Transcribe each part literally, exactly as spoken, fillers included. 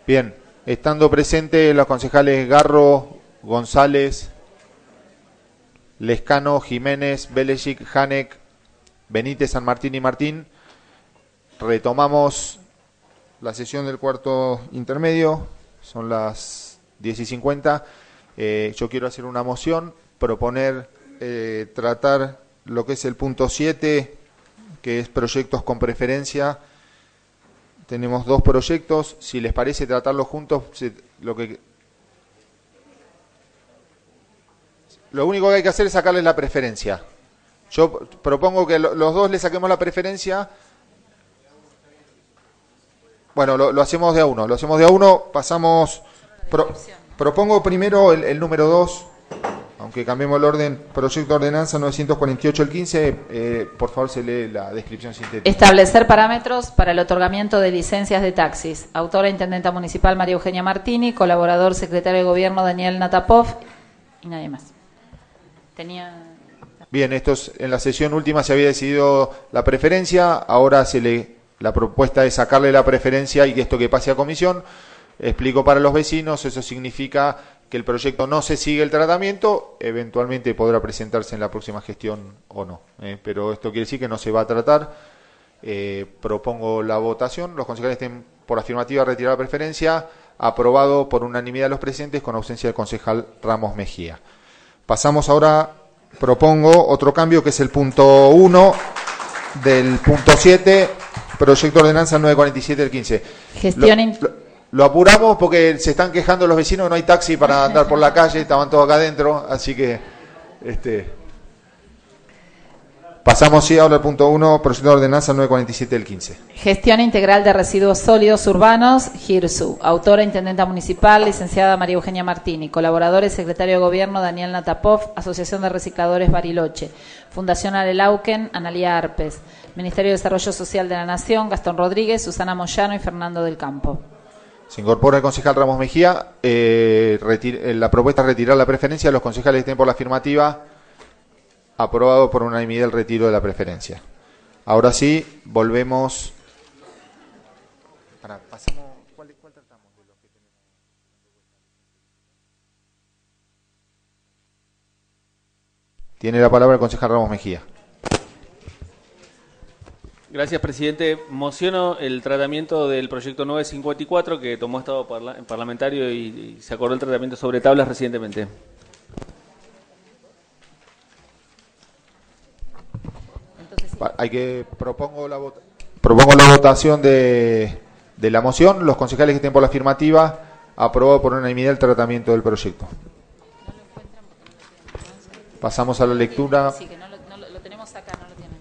Bien, estando presentes los concejales Garro, González, Lescano, Jiménez, Belegic, Janek, Benítez, San Martín y Martín, retomamos la sesión del cuarto intermedio, son las diez y cincuenta. Eh, yo quiero hacer una moción, proponer eh, tratar lo que es el punto siete, que es proyectos con preferencia. Tenemos dos proyectos, si les parece tratarlos juntos, lo que lo único que hay que hacer es sacarles la preferencia. Yo propongo que lo, los dos le saquemos la preferencia. Bueno, lo, lo hacemos de a uno, lo hacemos de a uno, pasamos... Pro, propongo primero el, el número dos, aunque cambiemos el orden, proyecto de ordenanza novecientos cuarenta y ocho el quince, eh, por favor se lee la descripción sintética. Establecer parámetros para el otorgamiento de licencias de taxis. Autora, Intendenta Municipal María Eugenia Martini, colaborador, Secretario de Gobierno Daniel Natapov y nadie más. Tenía... Bien, esto es, en la sesión última se había decidido la preferencia, ahora se le, la propuesta es sacarle la preferencia y que esto que pase a comisión. Explico para los vecinos, eso significa que el proyecto no se sigue el tratamiento, eventualmente podrá presentarse en la próxima gestión o no, eh, pero esto quiere decir que no se va a tratar. Eh, propongo la votación, los concejales estén por afirmativa retirar la preferencia, aprobado por unanimidad de los presentes con ausencia del concejal Ramos Mejía. Pasamos ahora, propongo otro cambio que es el punto uno del punto siete, proyecto de ordenanza novecientos cuarenta y siete del quince. Gestión. Lo, lo, lo apuramos porque se están quejando los vecinos, no hay taxi para andar por la calle, estaban todos acá adentro, así que este pasamos sí ahora al punto uno, proyecto de ordenanza novecientos cuarenta y siete del quince. Gestión integral de residuos sólidos urbanos, GIRSU. Autora, Intendenta Municipal, licenciada María Eugenia Martini. Colaboradores, Secretario de Gobierno Daniel Natapov, Asociación de Recicladores Bariloche. Fundación Arelauken, Analía Arpes. Ministerio de Desarrollo Social de la Nación, Gastón Rodríguez, Susana Moyano y Fernando del Campo. Se incorpora el concejal Ramos Mejía. Eh, retir, eh, la propuesta es retirar la preferencia. Los concejales estén por la afirmativa. Aprobado por unanimidad el retiro de la preferencia. Ahora sí, volvemos. Para, pasamos, ¿cuál, cuál tratamos de los que tenemos? Tiene la palabra el concejal Ramos Mejía. Gracias, presidente. Mociono el tratamiento del proyecto nueve cincuenta y cuatro que tomó estado parla parlamentario y, y se acordó el tratamiento sobre tablas recientemente. Hay que propongo la vota, propongo la votación de, de la moción. Los concejales que estén por la afirmativa, aprobado por unanimidad el tratamiento del proyecto. Pasamos a la lectura. Sí, que no lo, no lo, lo tenemos acá, no lo tienen.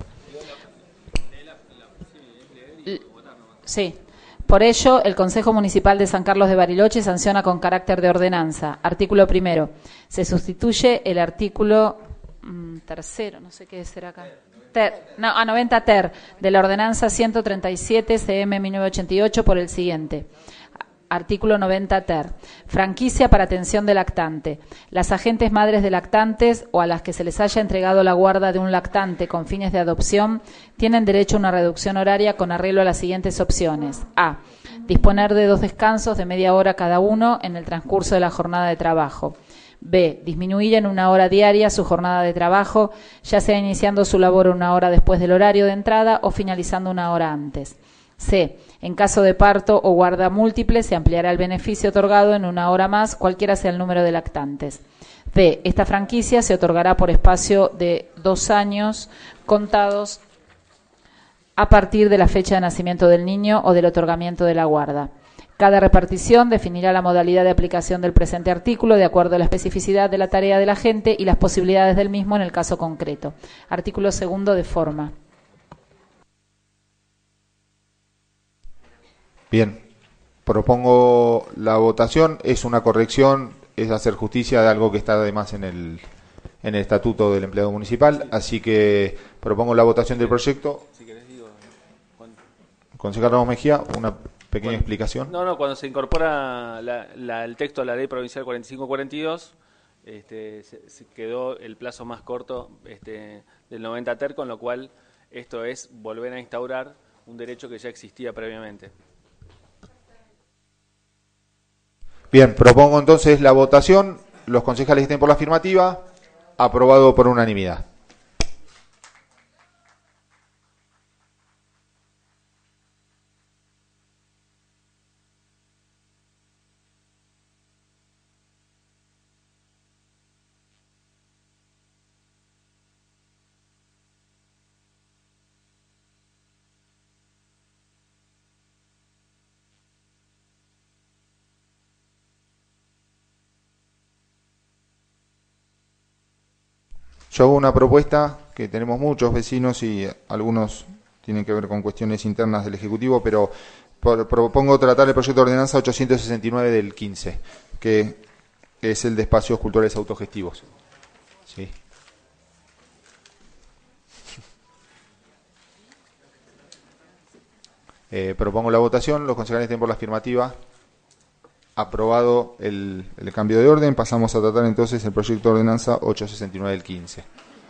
Sí. Por ello, el Consejo Municipal de San Carlos de Bariloche sanciona con carácter de ordenanza. Artículo primero. Se sustituye el artículo mmm, tercero, no sé qué será acá. Ter, no, a noventa ter de la ordenanza ciento treinta y siete C M mil novecientos ochenta y ocho por el siguiente. Artículo noventa ter. Franquicia para atención de lactante. Las agentes madres de lactantes o a las que se les haya entregado la guarda de un lactante con fines de adopción tienen derecho a una reducción horaria con arreglo a las siguientes opciones. A. Disponer de dos descansos de media hora cada uno en el transcurso de la jornada de trabajo. B. Disminuir en una hora diaria su jornada de trabajo, ya sea iniciando su labor una hora después del horario de entrada o finalizando una hora antes. C. En caso de parto o guarda múltiple, se ampliará el beneficio otorgado en una hora más, cualquiera sea el número de lactantes. D. Esta franquicia se otorgará por espacio de dos años contados a partir de la fecha de nacimiento del niño o del otorgamiento de la guarda. Cada repartición definirá la modalidad de aplicación del presente artículo de acuerdo a la especificidad de la tarea del agente y las posibilidades del mismo en el caso concreto. Artículo segundo de forma. Bien, propongo la votación. Es una corrección, es hacer justicia de algo que está además en el, en el estatuto del empleado municipal. Así que propongo la votación del proyecto. Si querés, digo, concejal Ramos Mejía, una pequeña bueno, explicación. No, no, cuando se incorpora la, la, el texto a la ley provincial cuarenta y cinco cuarenta y dos, este, se, se quedó el plazo más corto este, del noventa ter, con lo cual esto es volver a instaurar un derecho que ya existía previamente. Bien, propongo entonces la votación. Los concejales estén por la afirmativa. Aprobado por unanimidad. Yo hago una propuesta, que tenemos muchos vecinos y algunos tienen que ver con cuestiones internas del Ejecutivo, pero por, propongo tratar el proyecto de ordenanza ochocientos sesenta y nueve del quince, que, que es el de espacios culturales autogestivos. Sí. Eh, propongo la votación, los concejales estén por la afirmativa. Aprobado el, el cambio de orden, pasamos a tratar entonces el proyecto de ordenanza ochocientos sesenta y nueve del quince.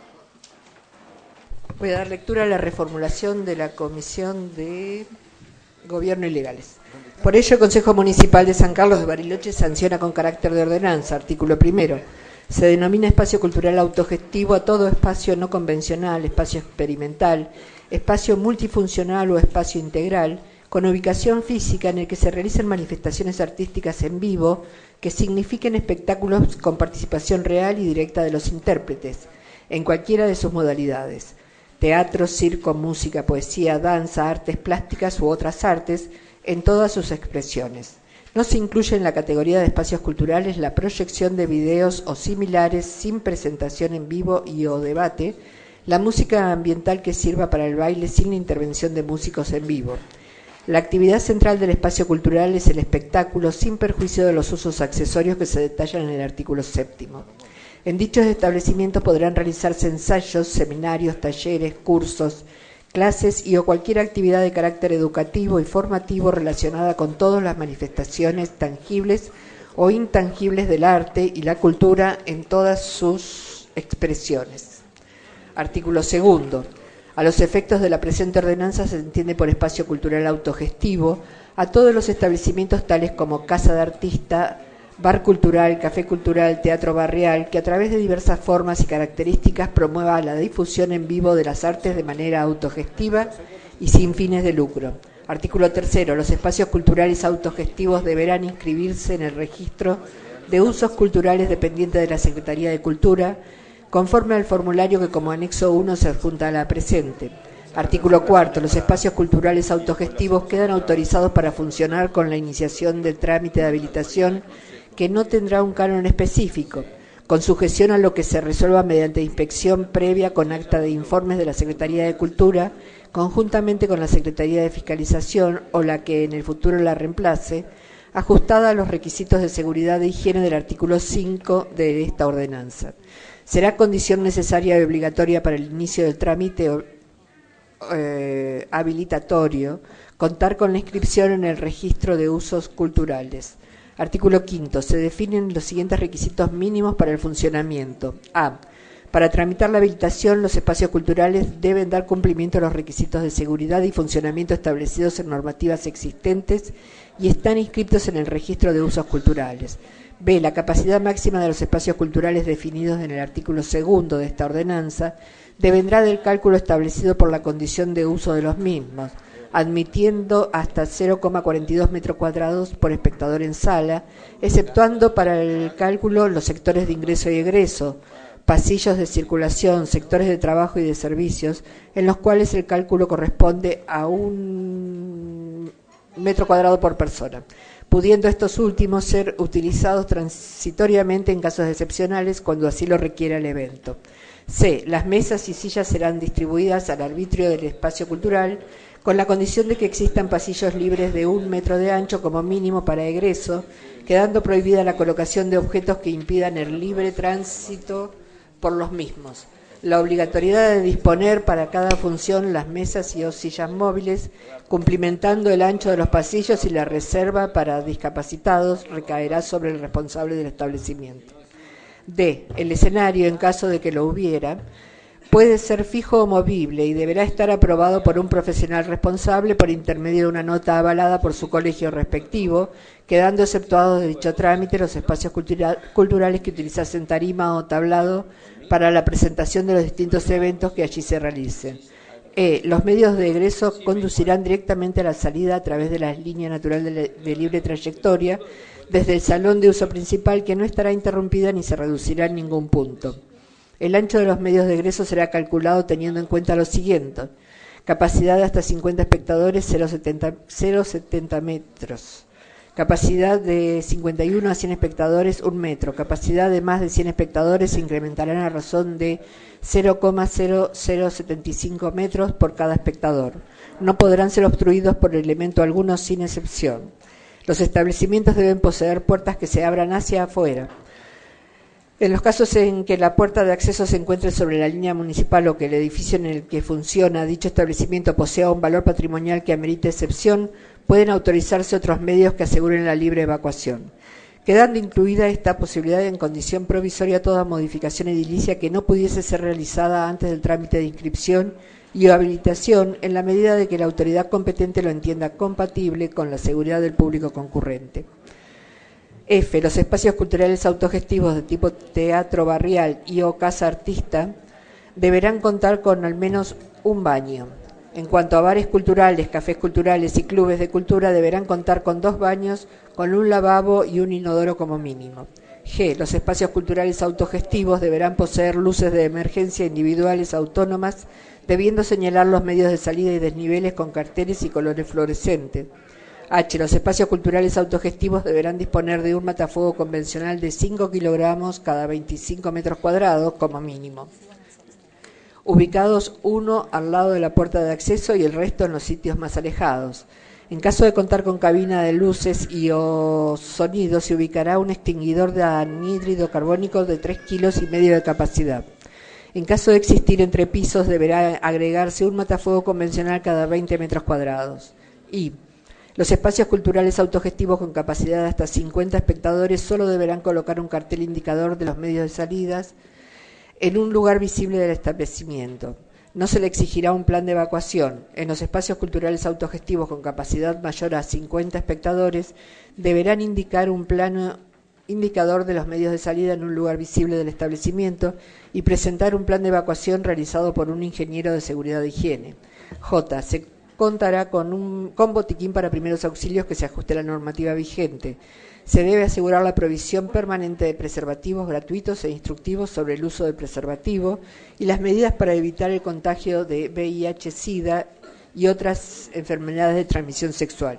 Voy a dar lectura a la reformulación de la Comisión de Gobierno y Legales. Por ello, el Consejo Municipal de San Carlos de Bariloche sanciona con carácter de ordenanza, artículo primero. Se denomina espacio cultural autogestivo a todo espacio no convencional, espacio experimental, espacio multifuncional o espacio integral, con ubicación física en el que se realicen manifestaciones artísticas en vivo que signifiquen espectáculos con participación real y directa de los intérpretes, en cualquiera de sus modalidades: teatro, circo, música, poesía, danza, artes plásticas u otras artes, en todas sus expresiones. No se incluye en la categoría de espacios culturales la proyección de videos o similares sin presentación en vivo y o debate, la música ambiental que sirva para el baile sin la intervención de músicos en vivo. La actividad central del espacio cultural es el espectáculo, sin perjuicio de los usos accesorios que se detallan en el artículo séptimo. En dichos establecimientos podrán realizarse ensayos, seminarios, talleres, cursos, clases y o cualquier actividad de carácter educativo y formativo relacionada con todas las manifestaciones tangibles o intangibles del arte y la cultura en todas sus expresiones. Artículo segundo. A los efectos de la presente ordenanza se entiende por espacio cultural autogestivo a todos los establecimientos tales como casa de artista, bar cultural, café cultural, teatro barrial, que a través de diversas formas y características promueva la difusión en vivo de las artes de manera autogestiva y sin fines de lucro. Artículo tercero. Los espacios culturales autogestivos deberán inscribirse en el registro de usos culturales dependiente de la Secretaría de Cultura, conforme al formulario que como anexo uno se adjunta a la presente. Artículo cuarto. Los espacios culturales autogestivos quedan autorizados para funcionar con la iniciación del trámite de habilitación, que no tendrá un canon específico, con sujeción a lo que se resuelva mediante inspección previa con acta de informes de la Secretaría de Cultura, conjuntamente con la Secretaría de Fiscalización o la que en el futuro la reemplace, ajustada a los requisitos de seguridad e higiene del artículo cinco de esta ordenanza. Será condición necesaria y obligatoria para el inicio del trámite eh, habilitatorio contar con la inscripción en el registro de usos culturales. Artículo quinto. Se definen los siguientes requisitos mínimos para el funcionamiento. A. Para tramitar la habilitación, los espacios culturales deben dar cumplimiento a los requisitos de seguridad y funcionamiento establecidos en normativas existentes y están inscritos en el registro de usos culturales. B. La capacidad máxima de los espacios culturales definidos en el artículo segundo de esta ordenanza devendrá del cálculo establecido por la condición de uso de los mismos, admitiendo hasta cero coma cuarenta y dos metros cuadrados por espectador en sala, exceptuando para el cálculo los sectores de ingreso y egreso, pasillos de circulación, sectores de trabajo y de servicios, en los cuales el cálculo corresponde a un metro cuadrado por persona, pudiendo estos últimos ser utilizados transitoriamente en casos excepcionales cuando así lo requiera el evento. C. Las mesas y sillas serán distribuidas al arbitrio del espacio cultural, con la condición de que existan pasillos libres de un metro de ancho como mínimo para egreso, quedando prohibida la colocación de objetos que impidan el libre tránsito por los mismos. La obligatoriedad de disponer para cada función las mesas y o sillas móviles, cumplimentando el ancho de los pasillos y la reserva para discapacitados, recaerá sobre el responsable del establecimiento. D. El escenario, en caso de que lo hubiera, puede ser fijo o movible y deberá estar aprobado por un profesional responsable por intermedio de una nota avalada por su colegio respectivo, quedando exceptuados de dicho trámite los espacios cultura- culturales que utilizasen tarima o tablado para la presentación de los distintos eventos que allí se realicen. E. Los medios de egreso conducirán directamente a la salida a través de la línea natural de, de libre trayectoria desde el salón de uso principal, que no estará interrumpida ni se reducirá en ningún punto. El ancho de los medios de egreso será calculado teniendo en cuenta lo siguiente: capacidad de hasta cincuenta espectadores, cero coma setenta metros. Capacidad de cincuenta y uno a cien espectadores, un metro. Capacidad de más de cien espectadores se incrementarán a razón de cero coma cero cero setenta y cinco metros por cada espectador. No podrán ser obstruidos por elemento alguno sin excepción. Los establecimientos deben poseer puertas que se abran hacia afuera. En los casos en que la puerta de acceso se encuentre sobre la línea municipal o que el edificio en el que funciona dicho establecimiento posea un valor patrimonial que amerite excepción, pueden autorizarse otros medios que aseguren la libre evacuación, quedando incluida esta posibilidad en condición provisoria toda modificación edilicia que no pudiese ser realizada antes del trámite de inscripción y habilitación, en la medida de que la autoridad competente lo entienda compatible con la seguridad del público concurrente. F. Los espacios culturales autogestivos de tipo teatro barrial y o casa artista deberán contar con al menos un baño. En cuanto a bares culturales, cafés culturales y clubes de cultura, deberán contar con dos baños, con un lavabo y un inodoro como mínimo. G. Los espacios culturales autogestivos deberán poseer luces de emergencia individuales autónomas, debiendo señalar los medios de salida y desniveles con carteles y colores fluorescentes. H. Los espacios culturales autogestivos deberán disponer de un matafuego convencional de cinco kilogramos cada veinticinco metros cuadrados como mínimo, ubicados uno al lado de la puerta de acceso y el resto en los sitios más alejados. En caso de contar con cabina de luces y o sonido, se ubicará un extinguidor de anhídrido carbónico de tres kilos y medio de capacidad. En caso de existir entrepisos, deberá agregarse un matafuego convencional cada veinte metros cuadrados. Y los espacios culturales autogestivos con capacidad de hasta cincuenta espectadores solo deberán colocar un cartel indicador de los medios de salidas en un lugar visible del establecimiento. No se le exigirá un plan de evacuación. En los espacios culturales autogestivos con capacidad mayor a cincuenta espectadores deberán indicar un plano indicador de los medios de salida en un lugar visible del establecimiento y presentar un plan de evacuación realizado por un ingeniero de seguridad de higiene. J. Se contará con un con botiquín para primeros auxilios que se ajuste a la normativa vigente. Se debe asegurar la provisión permanente de preservativos gratuitos e instructivos sobre el uso del preservativo y las medidas para evitar el contagio de V I H, SIDA y otras enfermedades de transmisión sexual.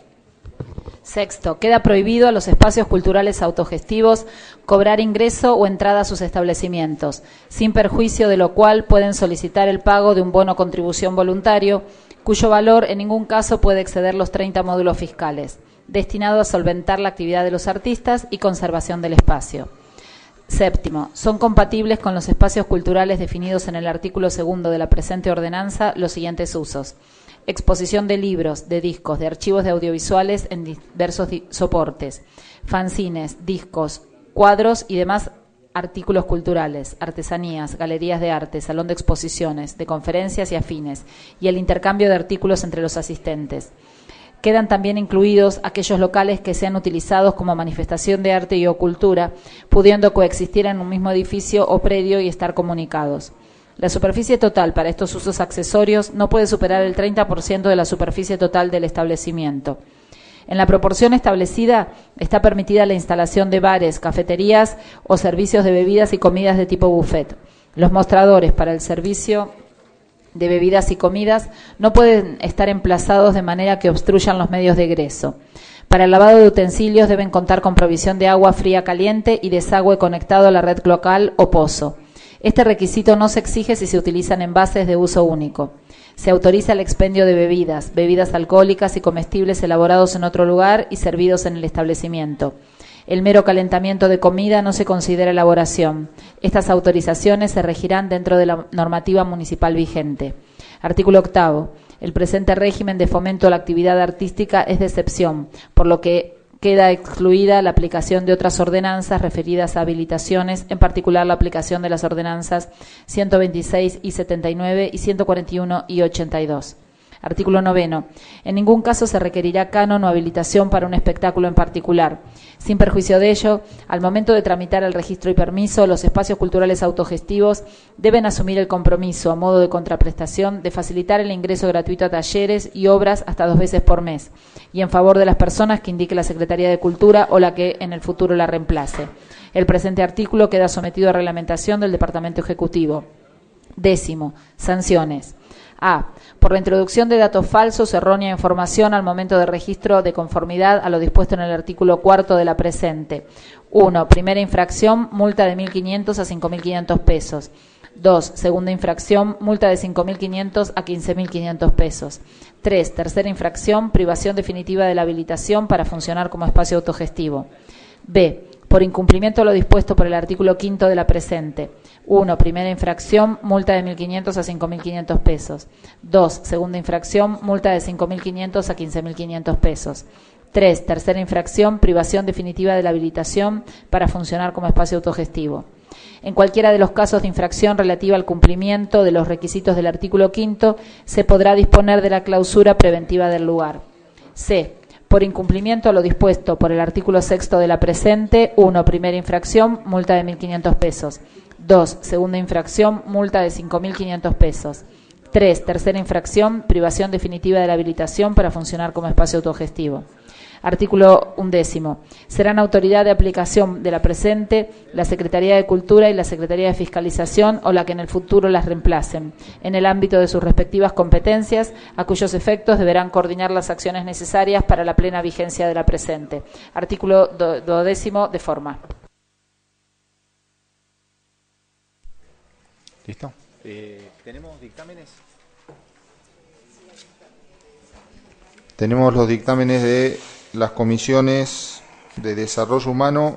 Sexto, queda prohibido a los espacios culturales autogestivos cobrar ingreso o entrada a sus establecimientos, sin perjuicio de lo cual pueden solicitar el pago de un bono contribución voluntario, cuyo valor en ningún caso puede exceder los treinta módulos fiscales, destinado a solventar la actividad de los artistas y conservación del espacio. Séptimo, son compatibles con los espacios culturales definidos en el artículo segundo de la presente ordenanza los siguientes usos: exposición de libros, de discos, de archivos de audiovisuales en diversos soportes, fanzines, discos, cuadros y demás artículos culturales, artesanías, galerías de arte, salón de exposiciones, de conferencias y afines, y el intercambio de artículos entre los asistentes. Quedan también incluidos aquellos locales que sean utilizados como manifestación de arte y o cultura, pudiendo coexistir en un mismo edificio o predio y estar comunicados. La superficie total para estos usos accesorios no puede superar el treinta por ciento de la superficie total del establecimiento. En la proporción establecida está permitida la instalación de bares, cafeterías o servicios de bebidas y comidas de tipo buffet. Los mostradores para el servicio de bebidas y comidas no pueden estar emplazados de manera que obstruyan los medios de egreso. Para el lavado de utensilios deben contar con provisión de agua fría caliente y desagüe conectado a la red local o pozo. Este requisito no se exige si se utilizan envases de uso único. Se autoriza el expendio de bebidas, bebidas alcohólicas y comestibles elaborados en otro lugar y servidos en el establecimiento. El mero calentamiento de comida no se considera elaboración. Estas autorizaciones se regirán dentro de la normativa municipal vigente. Artículo octavo. El presente régimen de fomento a la actividad artística es de excepción, por lo que queda excluida la aplicación de otras ordenanzas referidas a habilitaciones, en particular la aplicación de las ordenanzas ciento veintiséis y setenta y nueve y ciento cuarenta y uno y ochenta y dos. Artículo noveno. En ningún caso se requerirá canon o habilitación para un espectáculo en particular. Sin perjuicio de ello, al momento de tramitar el registro y permiso, los espacios culturales autogestivos deben asumir el compromiso, a modo de contraprestación, de facilitar el ingreso gratuito a talleres y obras hasta dos veces por mes, y en favor de las personas que indique la Secretaría de Cultura o la que en el futuro la reemplace. El presente artículo queda sometido a reglamentación del Departamento Ejecutivo. Décimo. Sanciones. A. Por la introducción de datos falsos o errónea información al momento de registro de conformidad a lo dispuesto en el artículo cuarto de la presente. uno. Primera infracción, multa de mil quinientos a cinco mil quinientos pesos. dos. Segunda infracción, multa de cinco mil quinientos a quince mil quinientos pesos. tres. Tercera infracción, privación definitiva de la habilitación para funcionar como espacio autogestivo. B. Por incumplimiento de lo dispuesto por el artículo quinto de la presente. uno. Primera infracción, multa de mil quinientos a cinco mil quinientos pesos. dos. Segunda infracción, multa de cinco mil quinientos a quince mil quinientos pesos. tres. Tercera infracción, privación definitiva de la habilitación para funcionar como espacio autogestivo. En cualquiera de los casos de infracción relativa al cumplimiento de los requisitos del artículo quinto, se podrá disponer de la clausura preventiva del lugar. C. Por incumplimiento a lo dispuesto por el artículo sexto de la presente. uno. Primera infracción, multa de mil quinientos pesos. dos. Segunda infracción, multa de cinco mil quinientos pesos. tres. Tercera infracción, privación definitiva de la habilitación para funcionar como espacio autogestivo. Artículo undécimo. Serán autoridad de aplicación de la presente la Secretaría de Cultura y la Secretaría de Fiscalización o la que en el futuro las reemplacen, en el ámbito de sus respectivas competencias, a cuyos efectos deberán coordinar las acciones necesarias para la plena vigencia de la presente. Artículo duodécimo de forma. ¿Listo? Eh, ¿Tenemos dictámenes? Tenemos los dictámenes de las comisiones de Desarrollo Humano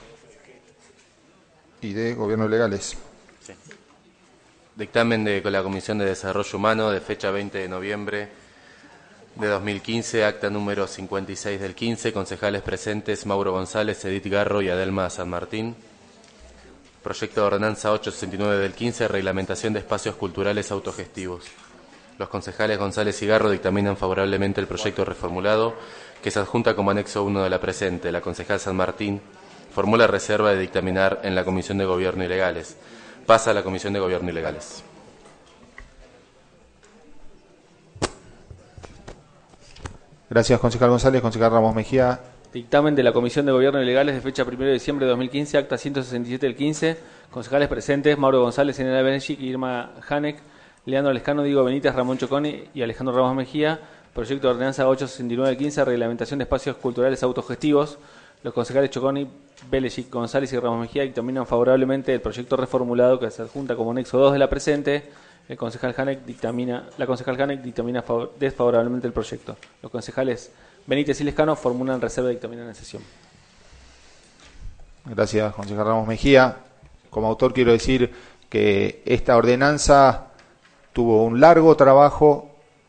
y de Gobierno Legales. Sí. Dictamen de la Comisión de Desarrollo Humano de fecha veinte de noviembre de dos mil quince, acta número cincuenta y seis del quince, concejales presentes Mauro González, Edith Garro y Adelma San Martín. Proyecto de ordenanza ochocientos sesenta y nueve del quince, reglamentación de espacios culturales autogestivos. Los concejales González y Garro dictaminan favorablemente el proyecto reformulado, que se adjunta como anexo uno de la presente. La concejal San Martín formula reserva de dictaminar en la Comisión de Gobierno y Legales. Pasa a la Comisión de Gobierno y Legales. Gracias, concejal González. Concejal Ramos Mejía. Dictamen de la Comisión de Gobierno y Legales de fecha primero de diciembre de dos mil quince, acta ciento sesenta y siete del quince. Concejales presentes Mauro González, Enela Benesic, Irma Hanek, Leandro Lescano, Diego Benítez, Ramón Choconi y Alejandro Ramos Mejía. Proyecto de ordenanza ochocientos sesenta y nueve del quince, reglamentación de espacios culturales autogestivos. Los concejales Choconi, Belesic, González y Ramos Mejía dictaminan favorablemente el proyecto reformulado que se adjunta como anexo dos de la presente. El concejal Hanek dictamina, la concejal Hanek dictamina favor, desfavorablemente el proyecto. Los concejales Benítez y Lescano formulan reserva y dictaminan en sesión. Gracias, concejal Ramos Mejía. Como autor quiero decir que esta ordenanza tuvo un largo trabajo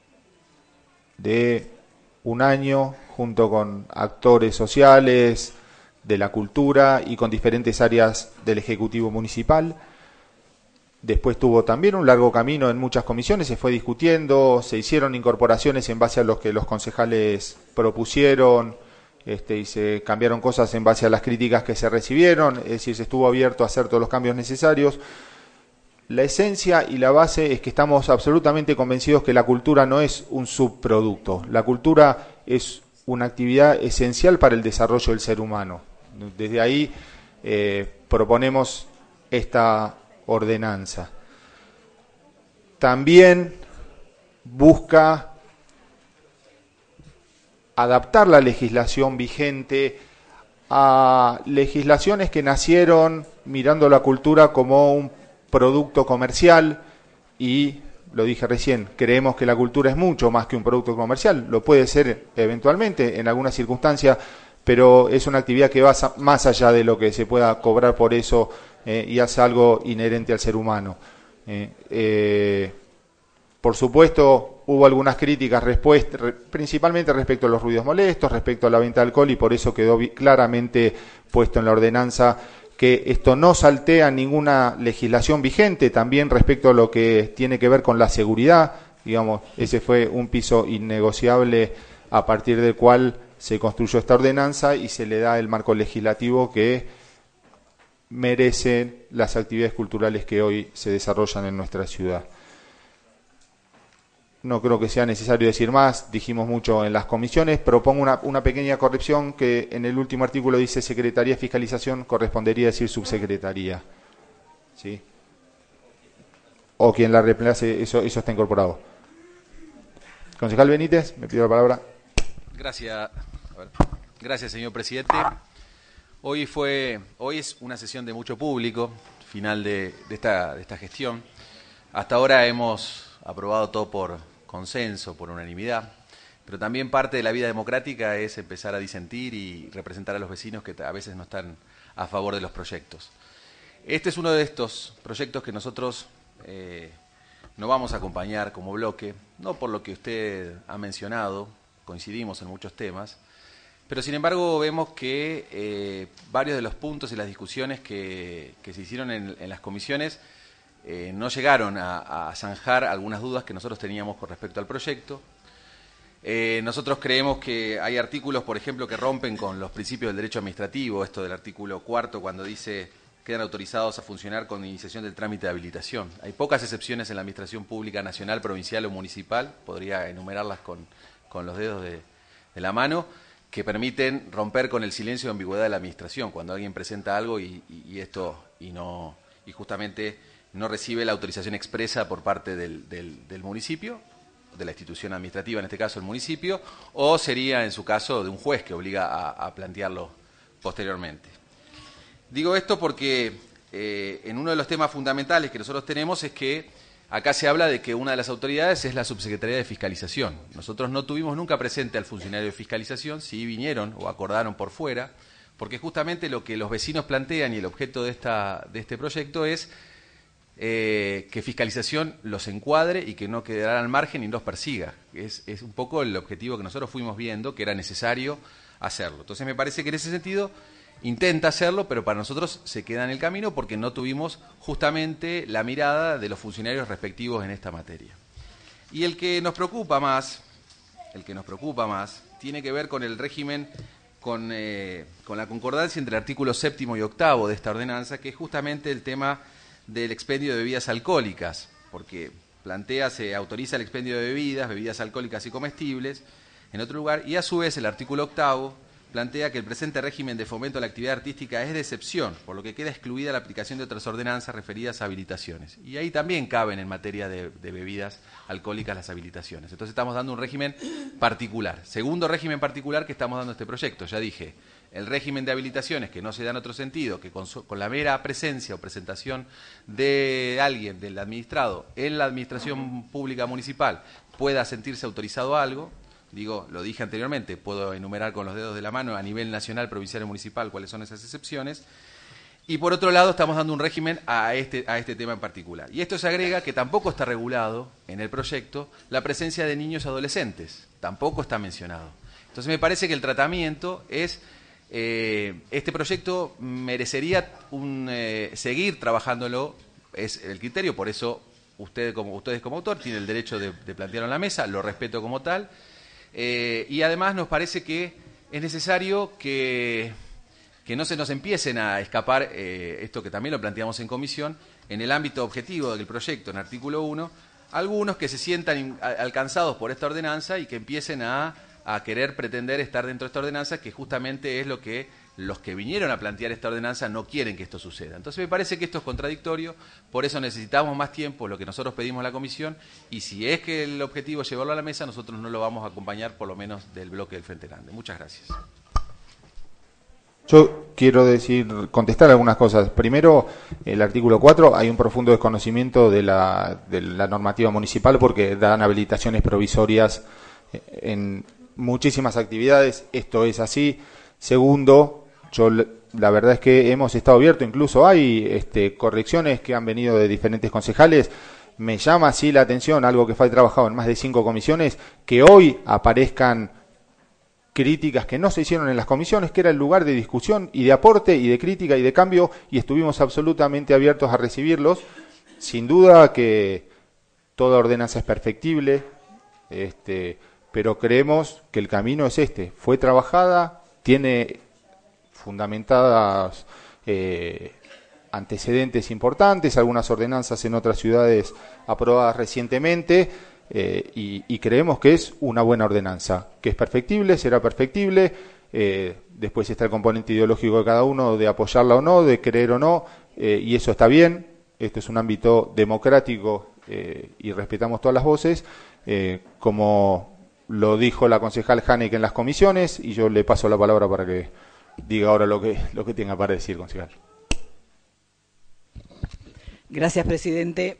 de un año junto con actores sociales, de la cultura y con diferentes áreas del Ejecutivo Municipal. Después tuvo también un largo camino en muchas comisiones, se fue discutiendo, se hicieron incorporaciones en base a los que los concejales propusieron, este, y se cambiaron cosas en base a las críticas que se recibieron, es decir, se estuvo abierto a hacer todos los cambios necesarios. La esencia y la base es que estamos absolutamente convencidos que la cultura no es un subproducto. La cultura es una actividad esencial para el desarrollo del ser humano. Desde ahí eh, proponemos esta ordenanza. También busca adaptar la legislación vigente a legislaciones que nacieron mirando la cultura como un producto comercial y, lo dije recién, creemos que la cultura es mucho más que un producto comercial, lo puede ser eventualmente en algunas circunstancias, pero es una actividad que va más allá de lo que se pueda cobrar por eso eh, y hace algo inherente al ser humano. Eh, eh, Por supuesto, hubo algunas críticas, respuesta, principalmente respecto a los ruidos molestos, respecto a la venta de alcohol, y por eso quedó claramente puesto en la ordenanza que esto no saltea ninguna legislación vigente, también respecto a lo que tiene que ver con la seguridad. Digamos, ese fue un piso innegociable a partir del cual se construyó esta ordenanza y se le da el marco legislativo que merecen las actividades culturales que hoy se desarrollan en nuestra ciudad. No creo que sea necesario decir más, dijimos mucho en las comisiones. Propongo una, una pequeña corrección, que en el último artículo dice Secretaría de Fiscalización, correspondería decir Subsecretaría, ¿sí? O quien la reemplace, eso, eso está incorporado. Concejal Benítez, me pido la palabra. Gracias, a ver. Gracias, señor presidente. Hoy fue, hoy es una sesión de mucho público, final de, de, esta, de esta gestión. Hasta ahora hemos aprobado todo por consenso, por unanimidad, pero también parte de la vida democrática es empezar a disentir y representar a los vecinos que a veces no están a favor de los proyectos. Este es uno de estos proyectos que nosotros eh, no vamos a acompañar como bloque, no por lo que usted ha mencionado, coincidimos en muchos temas, pero sin embargo vemos que eh, varios de los puntos y las discusiones que, que se hicieron en, en las comisiones Eh, no llegaron a, a zanjar algunas dudas que nosotros teníamos con respecto al proyecto. Eh, nosotros creemos que hay artículos, por ejemplo, que rompen con los principios del derecho administrativo, esto del artículo cuarto, cuando dice quedan autorizados a funcionar con iniciación del trámite de habilitación. Hay pocas excepciones en la administración pública nacional, provincial o municipal, podría enumerarlas con, con los dedos de, de la mano, que permiten romper con el silencio de ambigüedad de la administración, cuando alguien presenta algo y, y, y esto, y no, y justamente no recibe la autorización expresa por parte del, del, del municipio, de la institución administrativa, en este caso el municipio, o sería, en su caso, de un juez que obliga a, a plantearlo posteriormente. Digo esto porque eh, en uno de los temas fundamentales que nosotros tenemos es que acá se habla de que una de las autoridades es la Subsecretaría de Fiscalización. Nosotros no tuvimos nunca presente al funcionario de fiscalización, sí vinieron o acordaron por fuera, porque justamente lo que los vecinos plantean y el objeto de, esta, de este proyecto es Eh, que fiscalización los encuadre y que no quedarán al margen y los persiga. Es, es un poco el objetivo que nosotros fuimos viendo, que era necesario hacerlo. Entonces me parece que en ese sentido intenta hacerlo, pero para nosotros se queda en el camino porque no tuvimos justamente la mirada de los funcionarios respectivos en esta materia. Y el que nos preocupa más, el que nos preocupa más, tiene que ver con el régimen, con, eh, con la concordancia entre el artículo séptimo y octavo de esta ordenanza, que es justamente el tema del expendio de bebidas alcohólicas, porque plantea, se autoriza el expendio de bebidas, bebidas alcohólicas y comestibles, en otro lugar, y a su vez el artículo octavo plantea que el presente régimen de fomento a la actividad artística es de excepción, por lo que queda excluida la aplicación de otras ordenanzas referidas a habilitaciones. Y ahí también caben en materia de, de bebidas alcohólicas las habilitaciones. Entonces estamos dando un régimen particular. Segundo régimen particular que estamos dando a este proyecto, ya dije, el régimen de habilitaciones que no se da en otro sentido, que con, con la mera presencia o presentación de alguien, del administrado, en la administración pública municipal, pueda sentirse autorizado a algo. Digo, lo dije anteriormente, puedo enumerar con los dedos de la mano a nivel nacional, provincial y municipal cuáles son esas excepciones. Y por otro lado estamos dando un régimen a este, a este tema en particular. Y esto se agrega que tampoco está regulado en el proyecto la presencia de niños y adolescentes, tampoco está mencionado. Entonces me parece que el tratamiento es... Eh, este proyecto merecería un, eh, seguir trabajándolo, es el criterio, por eso usted como, ustedes como autor tienen el derecho de, de plantearlo en la mesa, lo respeto como tal, eh, y además nos parece que es necesario que, que no se nos empiecen a escapar, eh, esto que también lo planteamos en comisión, en el ámbito objetivo del proyecto, en artículo uno, algunos que se sientan in, a, alcanzados por esta ordenanza y que empiecen a a querer pretender estar dentro de esta ordenanza, que justamente es lo que los que vinieron a plantear esta ordenanza no quieren que esto suceda. Entonces me parece que esto es contradictorio, por eso necesitamos más tiempo, lo que nosotros pedimos a la comisión, y si es que el objetivo es llevarlo a la mesa, nosotros no lo vamos a acompañar, por lo menos del bloque del Frente Grande. Muchas gracias. Yo quiero decir, contestar algunas cosas. Primero, el artículo cuatro, hay un profundo desconocimiento de la, de la normativa municipal porque dan habilitaciones provisorias en muchísimas actividades, esto es así. Segundo, yo la verdad es que hemos estado abiertos, incluso hay este, correcciones que han venido de diferentes concejales. Me llama sí la atención, algo que fue trabajado en más de cinco comisiones, que hoy aparezcan críticas que no se hicieron en las comisiones, que era el lugar de discusión y de aporte y de crítica y de cambio, y estuvimos absolutamente abiertos a recibirlos. Sin duda que toda ordenanza es perfectible, este, pero creemos que el camino es este. Fue trabajada, tiene fundamentadas eh, antecedentes importantes, algunas ordenanzas en otras ciudades aprobadas recientemente, eh, y, y creemos que es una buena ordenanza, que es perfectible, será perfectible. Eh, después está el componente ideológico de cada uno, de apoyarla o no, de creer o no, eh, y eso está bien. Esto es un ámbito democrático eh, y respetamos todas las voces, eh, como lo dijo la concejal Hanek en las comisiones, y yo le paso la palabra para que diga ahora lo que, lo que tenga para decir, concejal. Gracias, presidente.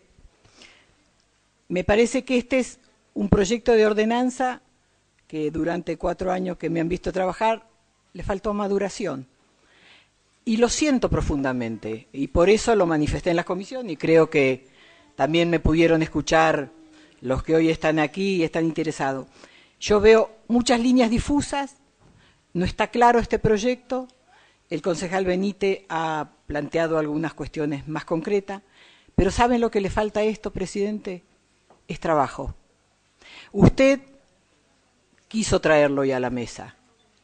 Me parece que este es un proyecto de ordenanza que durante cuatro años que me han visto trabajar le faltó maduración. Y lo siento profundamente, y por eso lo manifesté en la comisión, y creo que también me pudieron escuchar los que hoy están aquí y están interesados. Yo veo muchas líneas difusas, no está claro este proyecto, el concejal Benítez ha planteado algunas cuestiones más concretas, pero ¿saben lo que le falta a esto, presidente? Es trabajo. Usted quiso traerlo ya a la mesa,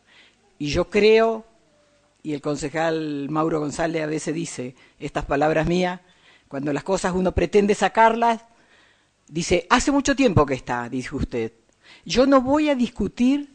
y yo creo, y el concejal Mauro González a veces dice estas palabras mías, cuando las cosas uno pretende sacarlas, dice, hace mucho tiempo que está, dice usted. Yo no voy a discutir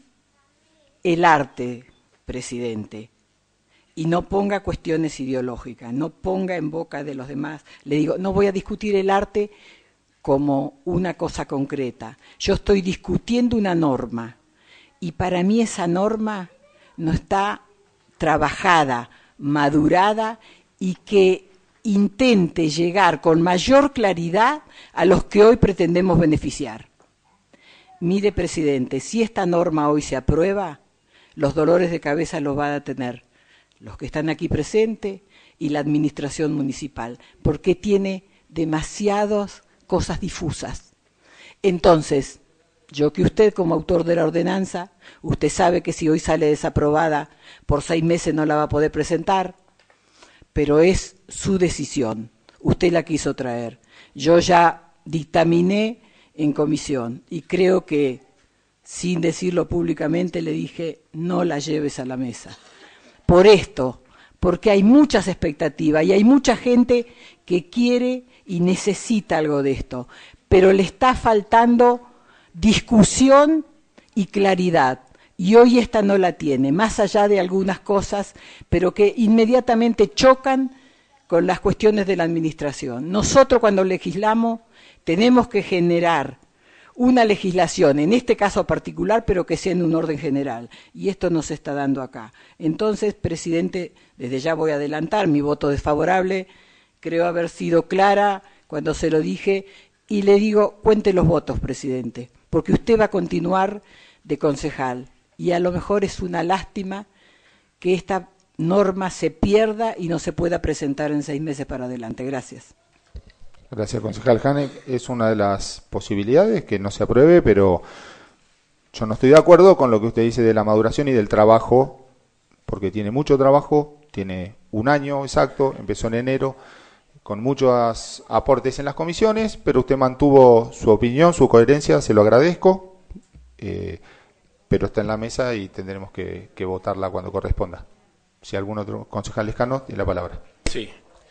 el arte, presidente, y no ponga cuestiones ideológicas, no ponga en boca de los demás. Le digo, no voy a discutir el arte como una cosa concreta. Yo estoy discutiendo una norma, y para mí esa norma no está trabajada, madurada, y que intente llegar con mayor claridad a los que hoy pretendemos beneficiar. Mire, presidente, si esta norma hoy se aprueba, los dolores de cabeza los van a tener los que están aquí presentes y la administración municipal, porque tiene demasiadas cosas difusas. Entonces, yo que usted como autor de la ordenanza, usted sabe que si hoy sale desaprobada, por seis meses no la va a poder presentar, pero es su decisión. Usted la quiso traer. Yo ya dictaminé en comisión y creo que, sin decirlo públicamente, le dije, no la lleves a la mesa. Por esto, porque hay muchas expectativas y hay mucha gente que quiere y necesita algo de esto, pero le está faltando discusión y claridad, y hoy esta no la tiene, más allá de algunas cosas, pero que inmediatamente chocan con las cuestiones de la administración. Nosotros cuando legislamos tenemos que generar una legislación, en este caso particular, pero que sea en un orden general, y esto no se está dando acá. Entonces, presidente, desde ya voy a adelantar mi voto desfavorable, creo haber sido clara cuando se lo dije, y le digo, cuente los votos, presidente, porque usted va a continuar de concejal, y a lo mejor es una lástima que esta norma se pierda y no se pueda presentar en seis meses para adelante. Gracias. Gracias, concejal Hanek. Es una de las posibilidades que no se apruebe, pero yo no estoy de acuerdo con lo que usted dice de la maduración y del trabajo, porque tiene mucho trabajo, tiene un año exacto, empezó en enero, con muchos aportes en las comisiones, pero usted mantuvo su opinión, su coherencia, se lo agradezco, eh, pero está en la mesa y tendremos que, que votarla cuando corresponda. Si algún otro concejal Lescano tiene la palabra. Sí.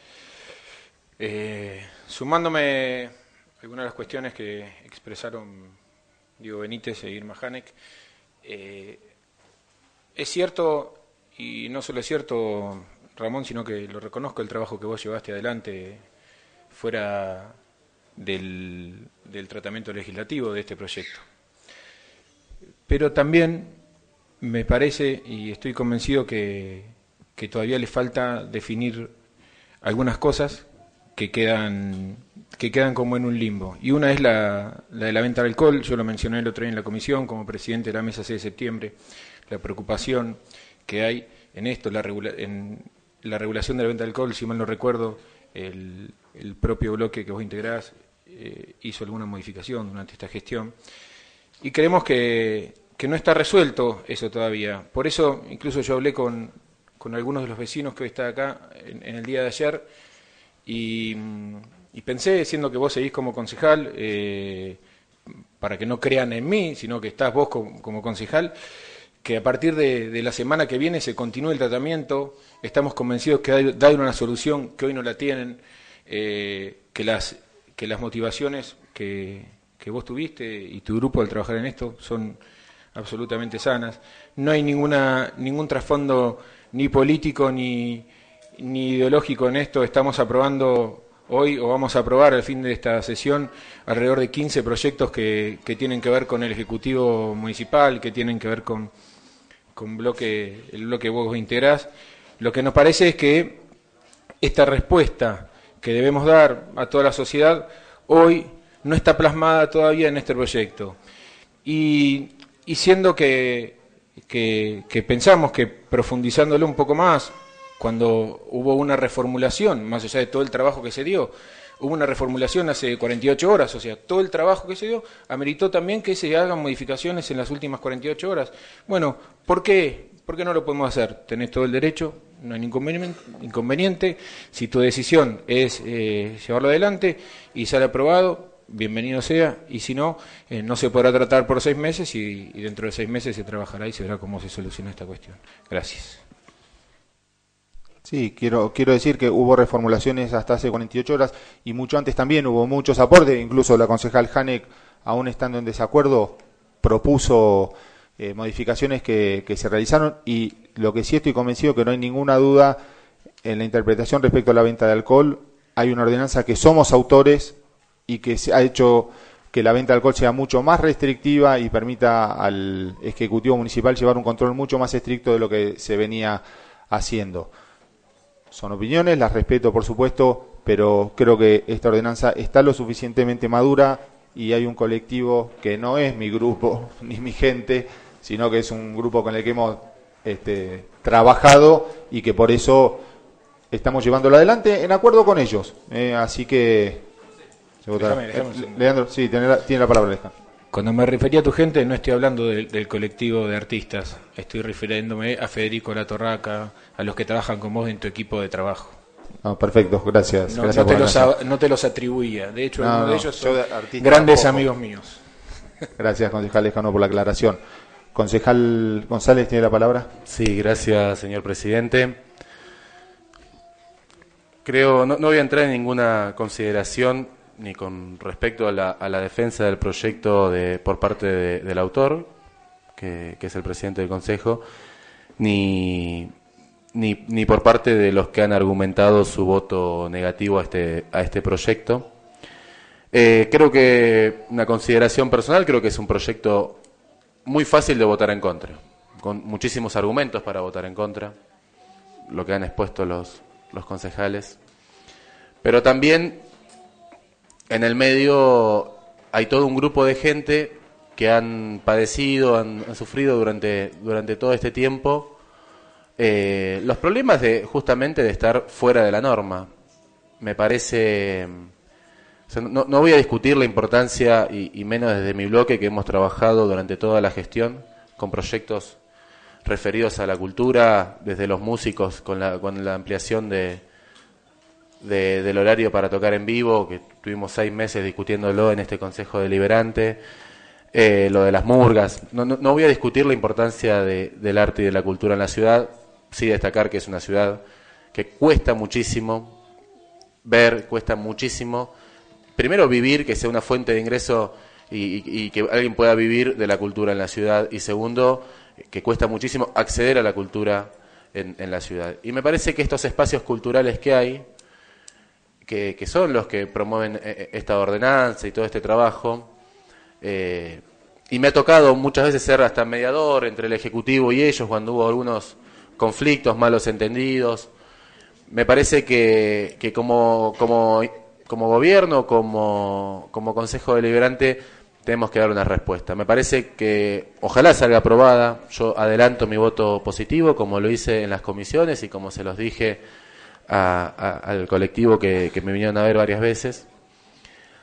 Eh, sumándome a algunas de las cuestiones que expresaron Diego Benítez e Irma Hanek, eh, es cierto, y no solo es cierto, Ramón, sino que lo reconozco, el trabajo que vos llevaste adelante fuera del, del tratamiento legislativo de este proyecto. Pero también me parece, y estoy convencido que, que todavía le falta definir algunas cosas que quedan que quedan como en un limbo. Y una es la, la de la venta de alcohol. Yo lo mencioné el otro día en la comisión como presidente de la mesa seis de septiembre, la preocupación que hay en esto, la, regula, en la regulación de la venta de alcohol, si mal no recuerdo, el, el propio bloque que vos integrás eh, hizo alguna modificación durante esta gestión. Y creemos que, que no está resuelto eso todavía. Por eso, incluso yo hablé con, con algunos de los vecinos que hoy están acá en, en el día de ayer y, y pensé, siendo que vos seguís como concejal, eh, para que no crean en mí, sino que estás vos como, como concejal, que a partir de, de la semana que viene se continúe el tratamiento. Estamos convencidos que hay, da una solución que hoy no la tienen, eh, que las que las motivaciones que, que vos tuviste y tu grupo al trabajar en esto son absolutamente sanas. No hay ninguna ningún trasfondo ni político ni, ni ideológico en esto. Estamos aprobando hoy, o vamos a aprobar al fin de esta sesión, alrededor de quince proyectos que, que tienen que ver con el Ejecutivo Municipal, que tienen que ver con, con bloque, el bloque que vos integrás. Lo que nos parece es que esta respuesta que debemos dar a toda la sociedad hoy no está plasmada todavía en este proyecto. Y, y siendo que, que, que pensamos que profundizándolo un poco más, cuando hubo una reformulación, más allá de todo el trabajo que se dio, hubo una reformulación hace cuarenta y ocho horas, o sea, todo el trabajo que se dio ameritó también que se hagan modificaciones en las últimas cuarenta y ocho horas. Bueno, ¿por qué? ¿Por qué no lo podemos hacer? Tenés todo el derecho, no hay ningún inconveniente. Si tu decisión es eh, llevarlo adelante y sale aprobado, bienvenido sea, y si no, eh, no se podrá tratar por seis meses y, y dentro de seis meses se trabajará y se verá cómo se soluciona esta cuestión. Gracias. Sí, quiero quiero decir que hubo reformulaciones hasta hace cuarenta y ocho horas y mucho antes también hubo muchos aportes, incluso la concejal Hanek, aún estando en desacuerdo, propuso eh, modificaciones que, que se realizaron, y lo que sí estoy convencido que no hay ninguna duda en la interpretación respecto a la venta de alcohol. Hay una ordenanza que somos autores y que se ha hecho que la venta de alcohol sea mucho más restrictiva y permita al Ejecutivo Municipal llevar un control mucho más estricto de lo que se venía haciendo. Son opiniones, las respeto por supuesto, pero creo que esta ordenanza está lo suficientemente madura y hay un colectivo que no es mi grupo ni mi gente, sino que es un grupo con el que hemos este, trabajado y que por eso estamos llevándolo adelante en acuerdo con ellos. Eh, así que... Se déjame, déjame eh, Leandro, sí, tiene la, tiene la palabra, Alejandro. Cuando me refería a tu gente, no estoy hablando del, del colectivo de artistas, estoy refiriéndome a Federico Latorraca, a los que trabajan con vos en tu equipo de trabajo. No, perfecto, gracias. No, gracias no, te, por los, a, no te los atribuía, de hecho, no, algunos no, de ellos son de grandes tampoco. amigos míos. Gracias, concejal Lejano, por la aclaración. Concejal González, ¿tiene la palabra? Sí, gracias, señor presidente. Creo, no, no voy a entrar en ninguna consideración ni con respecto a la, a la defensa del proyecto de, por parte de, del autor, que, que es el presidente del Consejo, ni, ni, ni por parte de los que han argumentado su voto negativo a este, a este proyecto. Eh, creo que, una consideración personal, creo que es un proyecto muy fácil de votar en contra, con muchísimos argumentos para votar en contra, lo que han expuesto los, los concejales, pero también en el medio hay todo un grupo de gente que han padecido, han, han sufrido durante, durante todo este tiempo eh, los problemas de justamente de estar fuera de la norma. Me parece, o sea, no, no voy a discutir la importancia, y, y menos desde mi bloque, que hemos trabajado durante toda la gestión con proyectos referidos a la cultura, desde los músicos con la, con la ampliación de De, del horario para tocar en vivo, que tuvimos seis meses discutiéndolo en este Consejo Deliberante, eh, lo de las murgas. No, no, no voy a discutir la importancia de, del arte y de la cultura en la ciudad, sí destacar que es una ciudad que cuesta muchísimo ver, cuesta muchísimo, primero vivir, que sea una fuente de ingreso y, y, y que alguien pueda vivir de la cultura en la ciudad, y segundo, que cuesta muchísimo acceder a la cultura en, en la ciudad. Y me parece que estos espacios culturales que hay, Que, que son los que promueven esta ordenanza y todo este trabajo, eh, y me ha tocado muchas veces ser hasta mediador entre el Ejecutivo y ellos cuando hubo algunos conflictos, malos entendidos. Me parece que, que como, como, como gobierno, como, como Consejo Deliberante, tenemos que dar una respuesta. Me parece que ojalá salga aprobada. Yo adelanto mi voto positivo, como lo hice en las comisiones y como se los dije A, a, al colectivo que, que me vinieron a ver varias veces.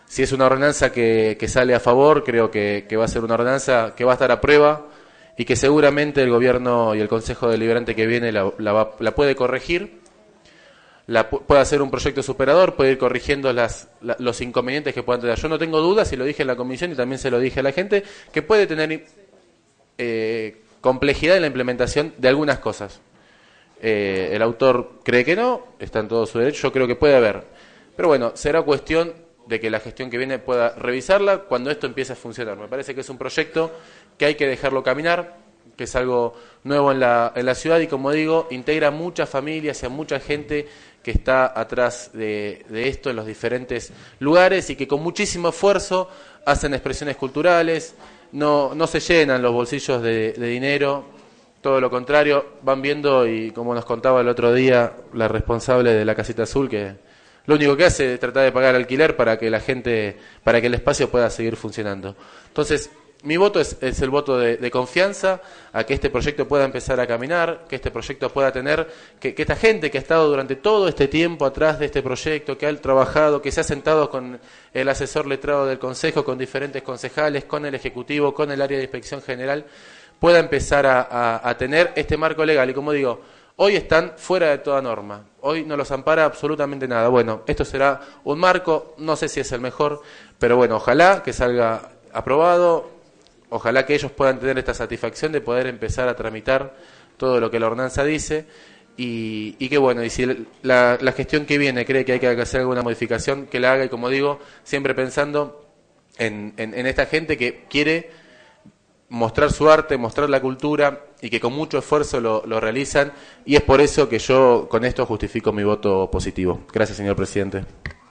Si es una ordenanza que, que sale a favor, creo que, que va a ser una ordenanza que va a estar a prueba y que seguramente el gobierno y el Consejo Deliberante que viene la, la, va, la puede corregir, la, puede hacer un proyecto superador, puede ir corrigiendo las, la, los inconvenientes que puedan tener. Yo no tengo dudas, y lo dije en la comisión y también se lo dije a la gente, que puede tener eh, complejidad en la implementación de algunas cosas. Eh, el autor cree que no, está en todo su derecho, yo creo que puede haber. Pero bueno, será cuestión de que la gestión que viene pueda revisarla cuando esto empiece a funcionar. Me parece que es un proyecto que hay que dejarlo caminar, que es algo nuevo en la, en la ciudad y, como digo, integra muchas familias y a mucha gente que está atrás de, de esto en los diferentes lugares y que con muchísimo esfuerzo hacen expresiones culturales, no, no se llenan los bolsillos de, de dinero, todo lo contrario, van viendo, y como nos contaba el otro día la responsable de la Casita Azul, que lo único que hace es tratar de pagar alquiler para que la gente, para que el espacio pueda seguir funcionando. Entonces, mi voto es, es el voto de, de confianza a que este proyecto pueda empezar a caminar, que este proyecto pueda tener, que, que esta gente que ha estado durante todo este tiempo atrás de este proyecto, que ha trabajado, que se ha sentado con el asesor letrado del Consejo, con diferentes concejales, con el Ejecutivo, con el área de Inspección General, pueda empezar a, a, a tener este marco legal. Y como digo, hoy están fuera de toda norma, hoy no los ampara absolutamente nada. Bueno, esto será un marco, no sé si es el mejor, pero bueno, ojalá que salga aprobado, ojalá que ellos puedan tener esta satisfacción de poder empezar a tramitar todo lo que la ordenanza dice, y, y que bueno, y si la, la gestión que viene cree que hay que hacer alguna modificación, que la haga, y como digo, siempre pensando en, en, en esta gente que quiere mostrar su arte, mostrar la cultura, y que con mucho esfuerzo lo, lo realizan, y es por eso que yo con esto justifico mi voto positivo. Gracias, señor presidente.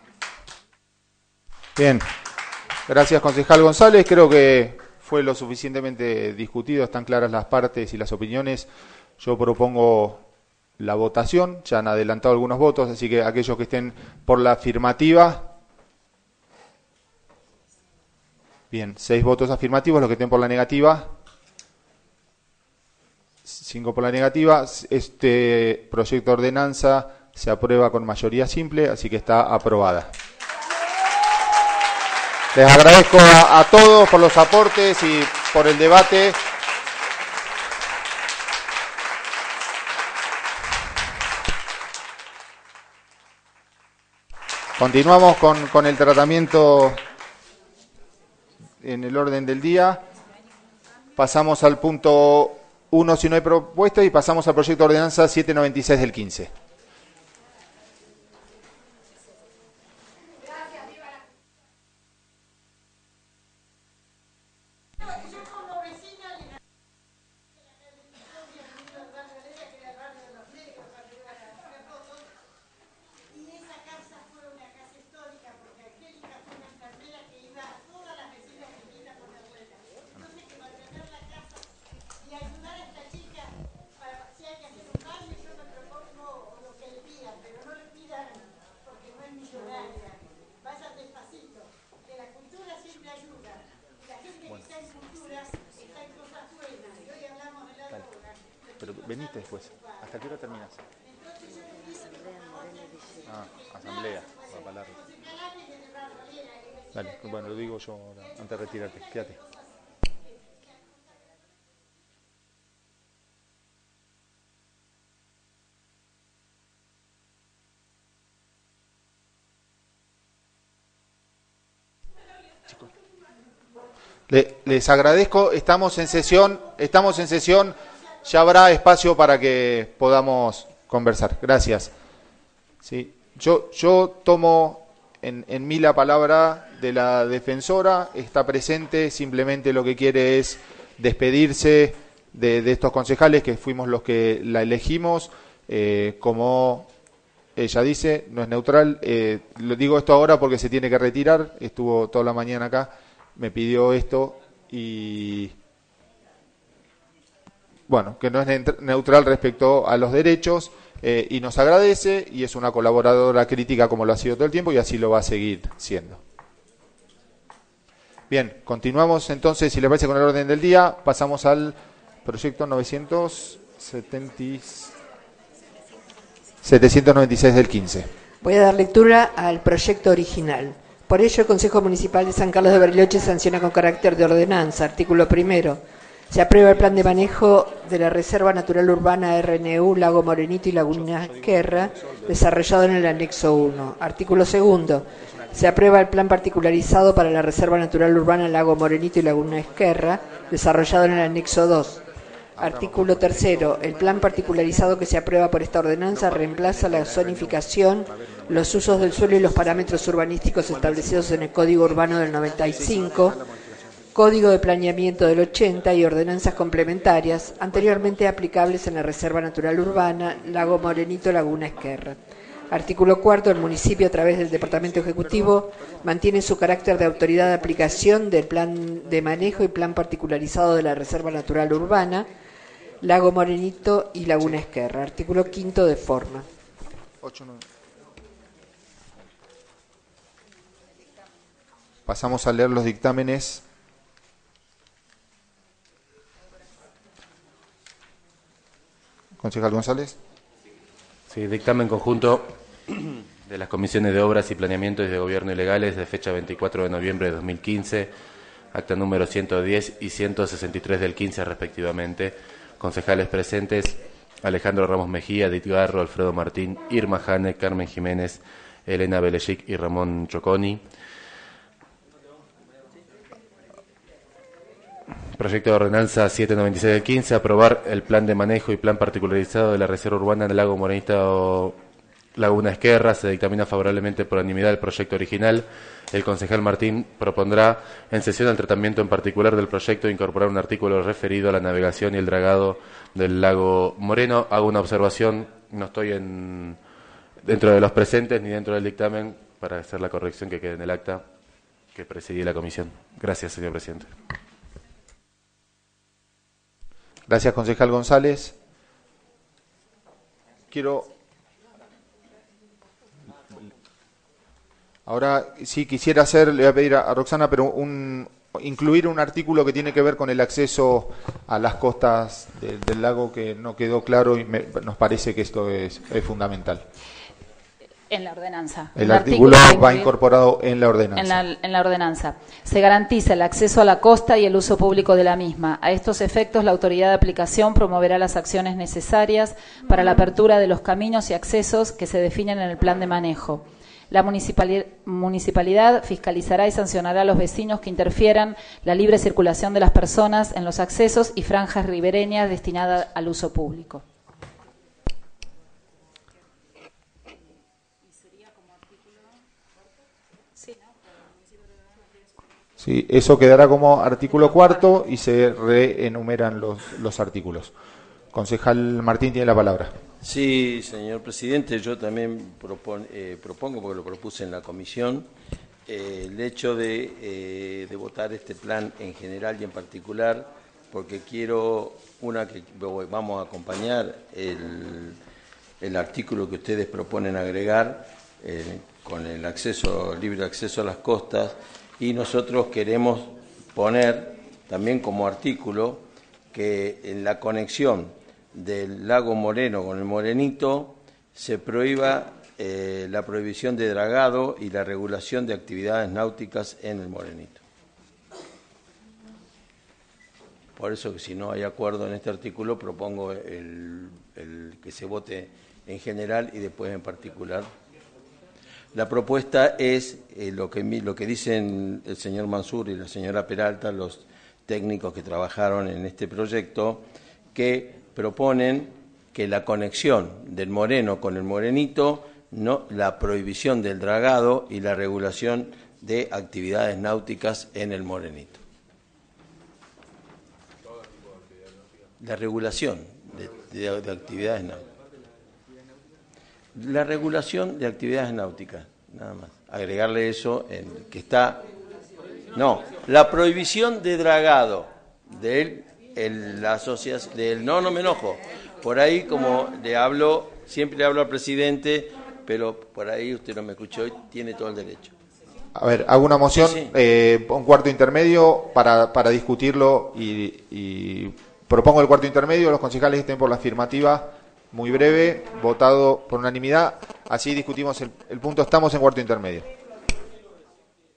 Bien, gracias, concejal González. Creo que fue lo suficientemente discutido, están claras las partes y las opiniones. Yo propongo la votación, ya han adelantado algunos votos, así que aquellos que estén por la afirmativa. Bien, seis votos afirmativos, los que estén por la negativa, cinco por la negativa. Este proyecto de ordenanza se aprueba con mayoría simple, así que está aprobada. Les agradezco a, a todos por los aportes y por el debate. Continuamos con, con el tratamiento en el orden del día. Pasamos al punto uno si no hay propuesta y pasamos al proyecto de ordenanza setecientos noventa y seis del quince. Pero veniste después. ¿Hasta qué hora terminas? Ah, asamblea. Va para largo. Dale, bueno, lo digo yo ahora, antes de retirarte. Quédate. Le, les agradezco. Estamos en sesión. Estamos en sesión. Ya habrá espacio para que podamos conversar. Gracias. Sí, yo, yo tomo en, en mí la palabra de la defensora. Está presente. Simplemente lo que quiere es despedirse de, de estos concejales que fuimos los que la elegimos. Eh, como ella dice, no es neutral. Eh, lo digo esto ahora porque se tiene que retirar. Estuvo toda la mañana acá. Me pidió esto y... bueno, que no es neutral respecto a los derechos, eh, y nos agradece, y es una colaboradora crítica como lo ha sido todo el tiempo, y así lo va a seguir siendo. Bien, continuamos entonces, si les parece, con el orden del día. Pasamos al proyecto novecientos setecientos noventa y seis del quince. Voy a dar lectura al proyecto original. Por ello, el Consejo Municipal de San Carlos de Bariloche sanciona con carácter de ordenanza. Artículo primero. Se aprueba el plan de manejo de la Reserva Natural Urbana R N U Lago Morenito y Laguna Esquerra, desarrollado en el anexo uno. Artículo segundo. Se aprueba el plan particularizado para la Reserva Natural Urbana Lago Morenito y Laguna Esquerra, desarrollado en el anexo dos. Artículo tercero. El plan particularizado que se aprueba por esta ordenanza reemplaza la zonificación, los usos del suelo y los parámetros urbanísticos establecidos en el Código Urbano del noventa y cinco, Código de Planeamiento del ochenta y ordenanzas complementarias anteriormente aplicables en la Reserva Natural Urbana Lago Morenito Laguna Esquerra. Artículo cuarto. El municipio, a través del Departamento Ejecutivo, mantiene su carácter de autoridad de aplicación del plan de manejo y plan particularizado de la Reserva Natural Urbana Lago Morenito y Laguna Esquerra. Artículo quinto. De forma. Pasamos a leer los dictámenes. Concejal González. Sí, dictamen conjunto de las comisiones de Obras y Planeamiento y de Gobierno y Legales de fecha veinticuatro de noviembre de dos mil quince, acta número ciento diez y ciento sesenta y tres del quince respectivamente. Concejales presentes: Alejandro Ramos Mejía, Edith Garro, Alfredo Martín, Irma Jane, Carmen Jiménez, Elena Belechik y Ramón Choconi. Proyecto de ordenanza setecientos noventa y seis del quince, aprobar el plan de manejo y plan particularizado de la Reserva Urbana del Lago Morenito Laguna Esquerra. Se dictamina favorablemente por unanimidad el proyecto original. El concejal Martín propondrá en sesión al tratamiento en particular del proyecto incorporar un artículo referido a la navegación y el dragado del lago Moreno. Hago una observación, no estoy en dentro de los presentes ni dentro del dictamen, para hacer la corrección que quede en el acta que presidí la comisión. Gracias, señor presidente. Gracias, concejal González. Quiero... Ahora sí quisiera hacer, le voy a pedir a, a Roxana, pero un, incluir un artículo que tiene que ver con el acceso a las costas de, del lago, que no quedó claro y me, nos parece que esto es, es fundamental. En la ordenanza. El, el artículo, artículo va incorporado en la ordenanza. En la, en la ordenanza. Se garantiza el acceso a la costa y el uso público de la misma. A estos efectos, la autoridad de aplicación promoverá las acciones necesarias para la apertura de los caminos y accesos que se definen en el plan de manejo. La municipalidad, municipalidad fiscalizará y sancionará a los vecinos que interfieran la libre circulación de las personas en los accesos y franjas ribereñas destinadas al uso público. Sí, eso quedará como artículo cuarto y se reenumeran los, los artículos. Concejal Martín tiene la palabra. Sí, señor presidente, yo también propon, eh, propongo, porque lo propuse en la comisión, eh, el hecho de, eh, de votar este plan en general y en particular, porque quiero, una que vamos a acompañar el, el artículo que ustedes proponen agregar eh, con el acceso, libre acceso a las costas, y nosotros queremos poner también como artículo que en la conexión del lago Moreno con el Morenito se prohíba eh, la prohibición de dragado y la regulación de actividades náuticas en el Morenito. Por eso que si no hay acuerdo en este artículo propongo el, el que se vote en general y después en particular. La propuesta es eh, lo que lo que dicen el señor Mansur y la señora Peralta, los técnicos que trabajaron en este proyecto, que proponen que la conexión del Moreno con el Morenito, no la prohibición del dragado y la regulación de actividades náuticas en el Morenito. La regulación de, de, de actividades náuticas. La regulación de actividades náuticas, nada más. Agregarle eso en que está... No, la prohibición de dragado de el, la asociación... Del, no, no me enojo. Por ahí, como le hablo, siempre le hablo al presidente, pero por ahí usted no me escuchó y tiene todo el derecho. A ver, hago una moción, sí, sí. Eh, un cuarto intermedio para, para discutirlo y, y propongo el cuarto intermedio. Los concejales estén por la afirmativa. Muy breve, votado por unanimidad. Así discutimos el, el punto. Estamos en cuarto intermedio.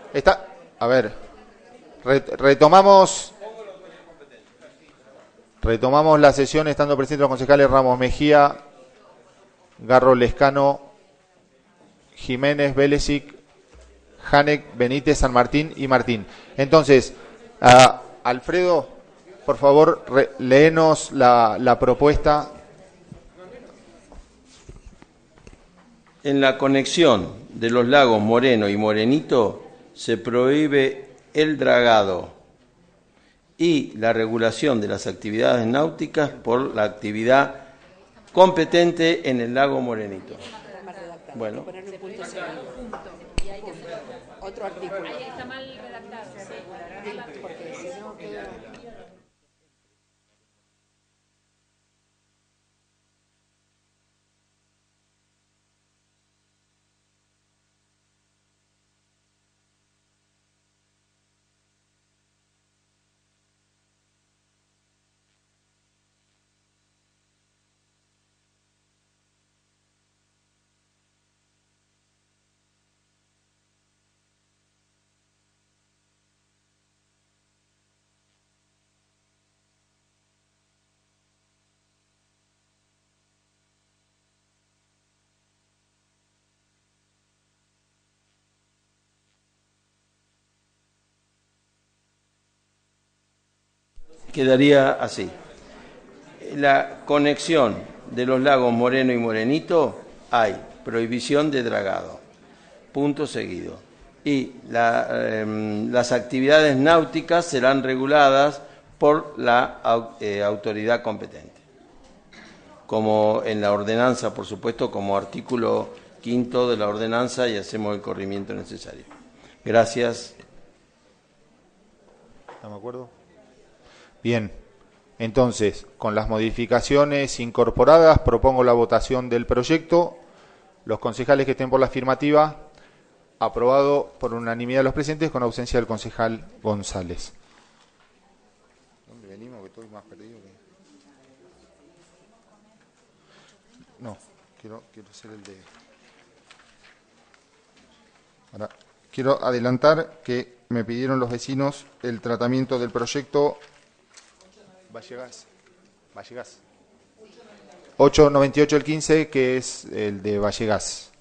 Está, a ver, retomamos, retomamos la sesión estando presentes los concejales Ramos Mejía, Garro Lescano, Jiménez, Belesic, Janek, Benítez, San Martín y Martín. Entonces, uh, Alfredo, por favor, re, léenos la, la propuesta. En la conexión de los lagos Moreno y Morenito se prohíbe el dragado y la regulación de las actividades náuticas por la actividad competente en el lago Morenito. Bueno. Otro artículo. Ahí está mal redactado. Porque si no queda... Quedaría así. La conexión de los lagos Moreno y Morenito hay prohibición de dragado, punto seguido. Y la, eh, las actividades náuticas serán reguladas por la eh, autoridad competente. Como en la ordenanza, por supuesto, como artículo quinto de la ordenanza, y hacemos el corrimiento necesario. Gracias. ¿Estamos de acuerdo? Bien, entonces, con las modificaciones incorporadas, propongo la votación del proyecto. Los concejales que estén por la afirmativa, aprobado por unanimidad de los presentes, con ausencia del concejal González. ¿Dónde venimos? Que estoy más perdido que... No, quiero, quiero hacer el de... Ahora, quiero adelantar que me pidieron los vecinos el tratamiento del proyecto... Vallegas. Vallegas. ocho noventa y ocho el quince, que es el de Vallegas.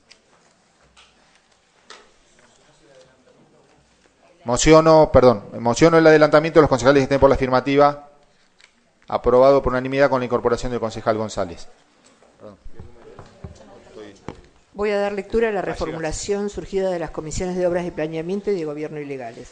Mociono, perdón, mociono el adelantamiento de los concejales que estén por la afirmativa, aprobado por unanimidad con la incorporación del concejal González. Perdón. Voy a dar lectura a la reformulación surgida de las comisiones de obras y planeamiento y de gobierno ilegales.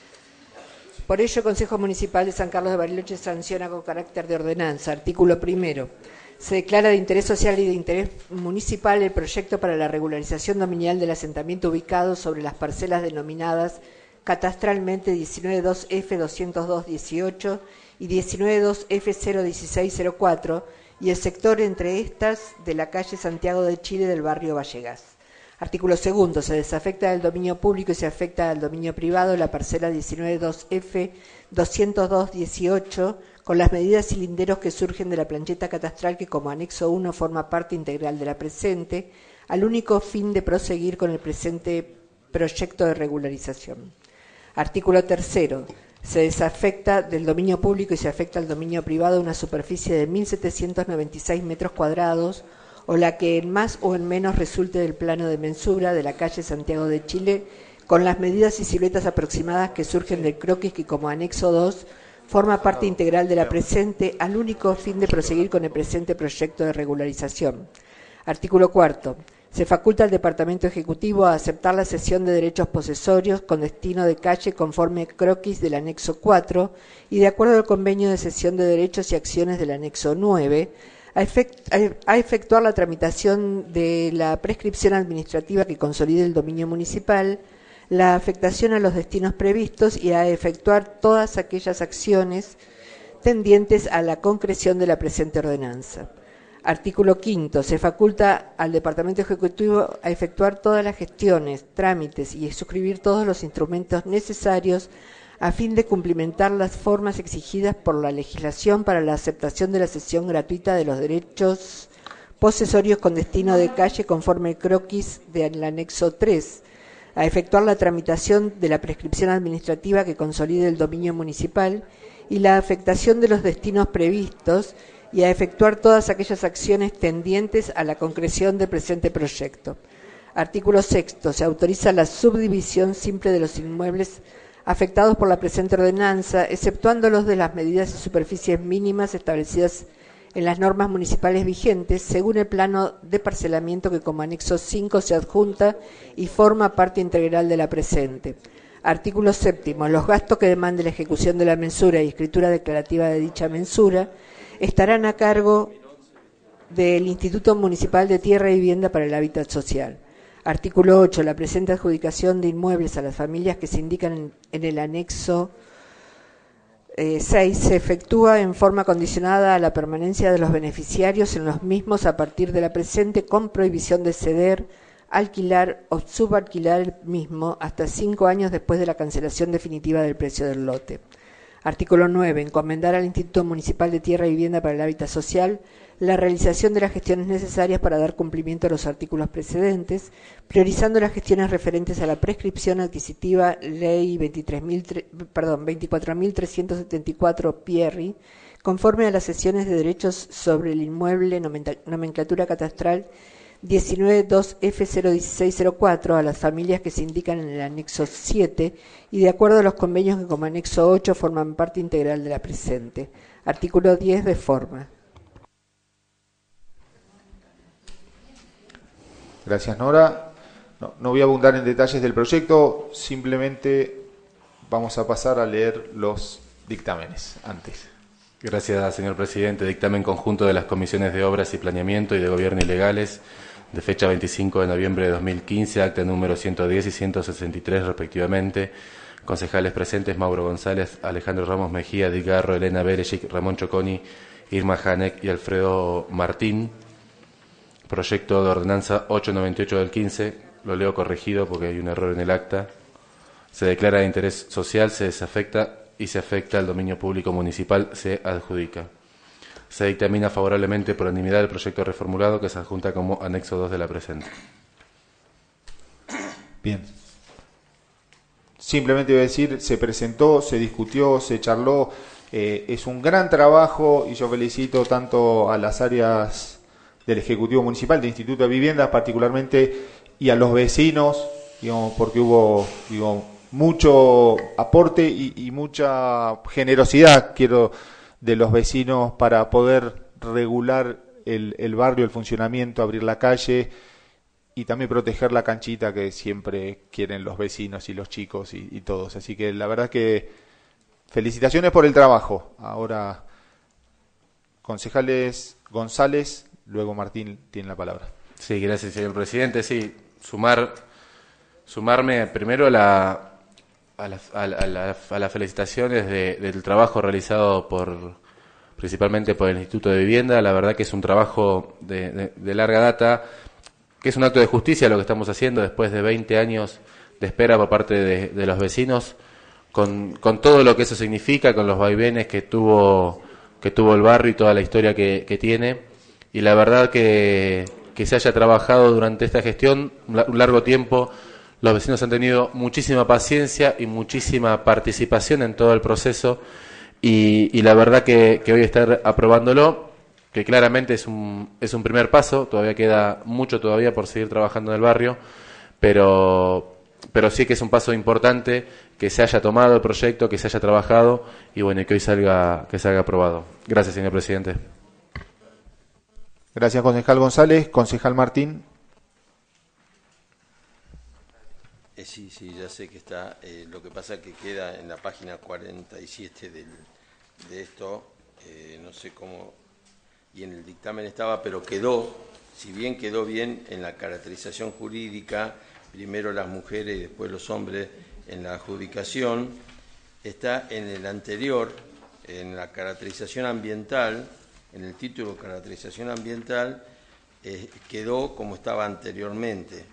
Por ello, el Consejo Municipal de San Carlos de Bariloche sanciona con carácter de ordenanza. Artículo primero. Se declara de interés social y de interés municipal el proyecto para la regularización dominial del asentamiento ubicado sobre las parcelas denominadas catastralmente diecinueve dos F doscientos dos dieciocho y diecinueve dos F cero dieciséis cero cuatro y el sector entre estas de la calle Santiago de Chile del barrio Vallegas. Artículo segundo. Se desafecta del dominio público y se afecta al dominio privado la parcela diecinueve dos F doscientos dos dieciocho con las medidas y linderos que surgen de la plancheta catastral que como anexo uno forma parte integral de la presente, al único fin de proseguir con el presente proyecto de regularización. Artículo tercero. Se desafecta del dominio público y se afecta al dominio privado una superficie de mil setecientos noventa y seis metros cuadrados o la que en más o en menos resulte del plano de mensura de la calle Santiago de Chile, con las medidas y siluetas aproximadas que surgen del croquis que como anexo dos forma parte integral de la presente, al único fin de proseguir con el presente proyecto de regularización. Artículo cuarto. Se faculta al Departamento Ejecutivo a aceptar la cesión de derechos posesorios con destino de calle conforme croquis del anexo cuatro y de acuerdo al convenio de cesión de derechos y acciones del anexo nueve, a, efect, a efectuar la tramitación de la prescripción administrativa que consolide el dominio municipal, la afectación a los destinos previstos y a efectuar todas aquellas acciones tendientes a la concreción de la presente ordenanza. Artículo quinto. Se faculta al Departamento Ejecutivo a efectuar todas las gestiones, trámites y suscribir todos los instrumentos necesarios a fin de cumplimentar las formas exigidas por la legislación para la aceptación de la cesión gratuita de los derechos posesorios con destino de calle conforme el croquis del anexo tres, a efectuar la tramitación de la prescripción administrativa que consolide el dominio municipal y la afectación de los destinos previstos y a efectuar todas aquellas acciones tendientes a la concreción del presente proyecto. Artículo sexto. Se autoriza la subdivisión simple de los inmuebles afectados por la presente ordenanza, exceptuando los de las medidas y superficies mínimas establecidas en las normas municipales vigentes, según el plano de parcelamiento que como anexo cinco se adjunta y forma parte integral de la presente. Artículo séptimo. Los gastos que demande la ejecución de la mensura y escritura declarativa de dicha mensura estarán a cargo del Instituto Municipal de Tierra y Vivienda para el Hábitat Social. Artículo ocho. La presente adjudicación de inmuebles a las familias que se indican en, en el anexo eh, seis se efectúa en forma condicionada a la permanencia de los beneficiarios en los mismos a partir de la presente, con prohibición de ceder, alquilar o subalquilar el mismo hasta cinco años después de la cancelación definitiva del precio del lote. Artículo nueve. Encomendar al Instituto Municipal de Tierra y Vivienda para el Hábitat Social la realización de las gestiones necesarias para dar cumplimiento a los artículos precedentes, priorizando las gestiones referentes a la prescripción adquisitiva Ley veintitrés mil, perdón, veinticuatro mil trescientos setenta y cuatro P I R I, conforme a las sesiones de derechos sobre el inmueble, nomenclatura catastral diecinueve dos F cero dieciséis cero cuatro, a las familias que se indican en el anexo siete y de acuerdo a los convenios que como anexo ocho forman parte integral de la presente. Artículo diez de forma. Gracias, Nora. No, no voy a abundar en detalles del proyecto, simplemente vamos a pasar a leer los dictámenes antes. Gracias, señor presidente. Dictamen conjunto de las comisiones de Obras y Planeamiento y de Gobierno y Legales de fecha veinticinco de noviembre de dos mil quince, acta número ciento diez y ciento sesenta y tres respectivamente. Concejales presentes: Mauro González, Alejandro Ramos Mejía, Edgarro, Elena Berejik, Ramón Choconi, Irma Hanek y Alfredo Martín. Proyecto de ordenanza ochocientos noventa y ocho del quince, lo leo corregido porque hay un error en el acta. Se declara de interés social, se desafecta y se afecta al dominio público municipal, se adjudica. Se dictamina favorablemente por unanimidad el proyecto reformulado que se adjunta como anexo dos de la presente. Bien. Simplemente voy a decir, se presentó, se discutió, se charló, eh, es un gran trabajo y yo felicito tanto a las áreas del Ejecutivo Municipal, del Instituto de Viviendas particularmente, y a los vecinos, digamos, porque hubo, digo, mucho aporte y, y mucha generosidad, quiero, de los vecinos para poder regular el, el barrio, el funcionamiento, abrir la calle y también proteger la canchita que siempre quieren los vecinos y los chicos y, y todos. Así que la verdad que felicitaciones por el trabajo. Ahora, concejales González, luego Martín tiene la palabra. Sí, gracias, señor presidente. Sí, sumar, sumarme primero a la, a, la, a, la, a las felicitaciones de, del trabajo realizado por principalmente por el Instituto de Vivienda. La verdad que es un trabajo de, de, de larga data, que es un acto de justicia lo que estamos haciendo después de veinte años de espera por parte de, de los vecinos, con, con todo lo que eso significa, con los vaivenes que tuvo, que tuvo el barrio y toda la historia que, que tiene. Y la verdad que, que se haya trabajado durante esta gestión un largo tiempo, los vecinos han tenido muchísima paciencia y muchísima participación en todo el proceso y, y la verdad que, que hoy estar aprobándolo, que claramente es un, es un primer paso, todavía queda mucho todavía por seguir trabajando en el barrio, pero, pero sí que es un paso importante que se haya tomado el proyecto, que se haya trabajado y bueno, y que hoy salga, que salga aprobado. Gracias, señor presidente. Gracias, concejal González. Concejal Martín. Eh, sí, sí, ya sé que está. Eh, lo que pasa que queda en la página cuarenta y siete del, de esto, eh, no sé cómo, y en el dictamen estaba, pero quedó, si bien quedó bien en la caracterización jurídica, primero las mujeres y después los hombres en la adjudicación, está en el anterior, en la caracterización ambiental, en el título caracterización ambiental, eh, quedó como estaba anteriormente.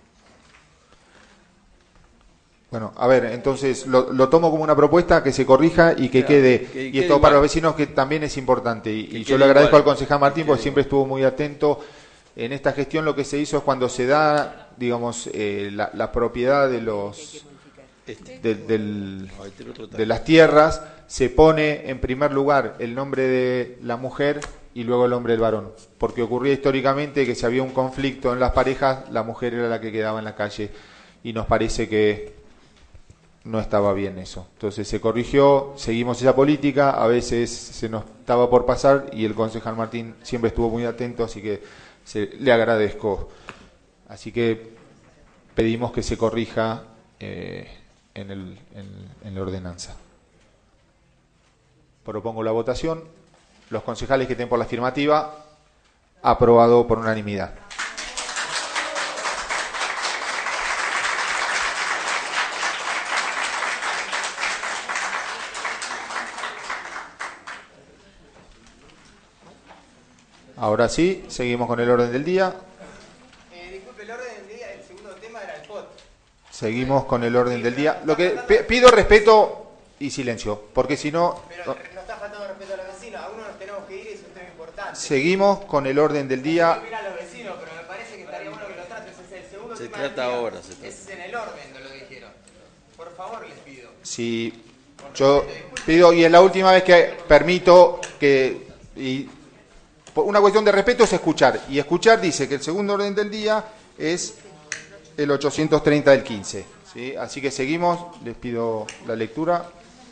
Bueno, a ver, entonces lo, lo tomo como una propuesta que se corrija y que claro, quede, que, y esto para los vecinos que también es importante. Y, y yo le agradezco igual al concejal Martín porque siempre estuvo muy atento. En esta gestión lo que se hizo es cuando se da digamos, eh, la, la propiedad de los de, del, de las tierras, se pone en primer lugar el nombre de la mujer y luego el nombre del varón, porque ocurría históricamente que si había un conflicto en las parejas, la mujer era la que quedaba en la calle, y nos parece que no estaba bien eso. Entonces se corrigió, seguimos esa política, a veces se nos estaba por pasar y el concejal Martín siempre estuvo muy atento, así que se, le agradezco. Así que pedimos que se corrija eh, en, el, en, en la ordenanza. Propongo la votación. Los concejales que estén por la afirmativa, aprobado por unanimidad. Ahora sí, seguimos con el orden del día. Eh, disculpe, el orden del día, el segundo tema era el P O T. Seguimos con el orden del día. Lo que pido respeto y silencio, porque si no... Pero no está faltando respeto a los vecinos, a uno nos tenemos que ir y es un tema importante. Seguimos con el orden del día. No a los vecinos, pero me parece que estaría bueno que lo trates. Ese es el segundo Se tema trata del día. ahora, se trata. Ese es en el orden de lo que dijeron. Por favor, les pido. Si yo pido, y es la última vez que permito que... Y, una cuestión de respeto es escuchar, y escuchar dice que el segundo orden del día es el ochocientos treinta del quince, ¿sí? Así que seguimos, les pido la lectura.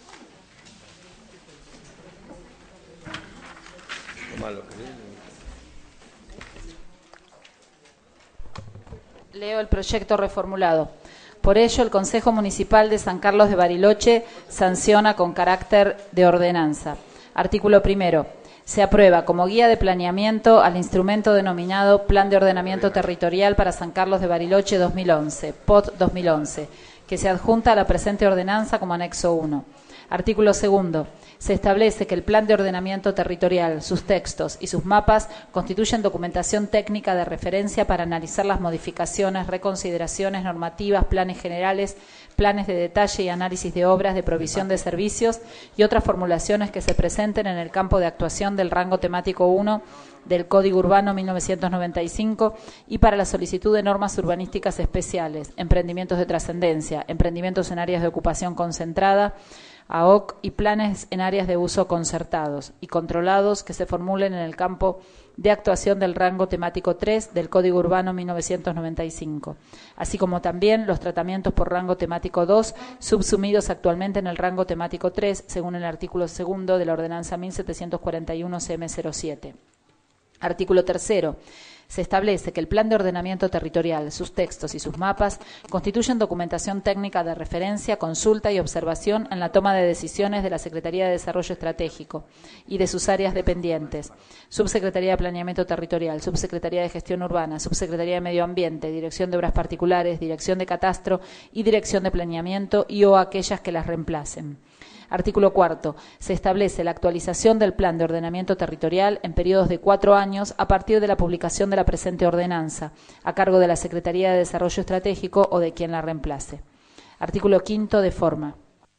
Leo el proyecto reformulado. Por ello, el Consejo Municipal de San Carlos de Bariloche sanciona con carácter de ordenanza. Artículo primero. Se aprueba como guía de planeamiento al instrumento denominado Plan de Ordenamiento Territorial para San Carlos de Bariloche dos mil once, P O T dos mil once, que se adjunta a la presente ordenanza como anexo uno. Artículo segundo. Se establece que el Plan de Ordenamiento Territorial, sus textos y sus mapas constituyen documentación técnica de referencia para analizar las modificaciones, reconsideraciones normativas, planes generales, planes de detalle y análisis de obras de provisión de servicios y otras formulaciones que se presenten en el campo de actuación del rango temático uno del Código Urbano mil novecientos noventa y cinco y para la solicitud de normas urbanísticas especiales, emprendimientos de trascendencia, emprendimientos en áreas de ocupación concentrada, A O C y planes en áreas de uso concertados y controlados que se formulen en el campo de actuación del rango temático tres del Código Urbano mil novecientos noventa y cinco, así como también los tratamientos por rango temático dos subsumidos actualmente en el rango temático tres según el artículo segundo de la Ordenanza mil setecientos cuarenta y uno C M cero siete. Artículo tercero. Se establece que el Plan de Ordenamiento Territorial, sus textos y sus mapas constituyen documentación técnica de referencia, consulta y observación en la toma de decisiones de la Secretaría de Desarrollo Estratégico y de sus áreas dependientes, Subsecretaría de Planeamiento Territorial, Subsecretaría de Gestión Urbana, Subsecretaría de Medio Ambiente, Dirección de Obras Particulares, Dirección de Catastro y Dirección de Planeamiento y o aquellas que las reemplacen. Artículo cuarto. Se establece la actualización del Plan de Ordenamiento Territorial en periodos de cuatro años a partir de la publicación de la presente ordenanza, a cargo de la Secretaría de Desarrollo Estratégico o de quien la reemplace. Artículo quinto de forma.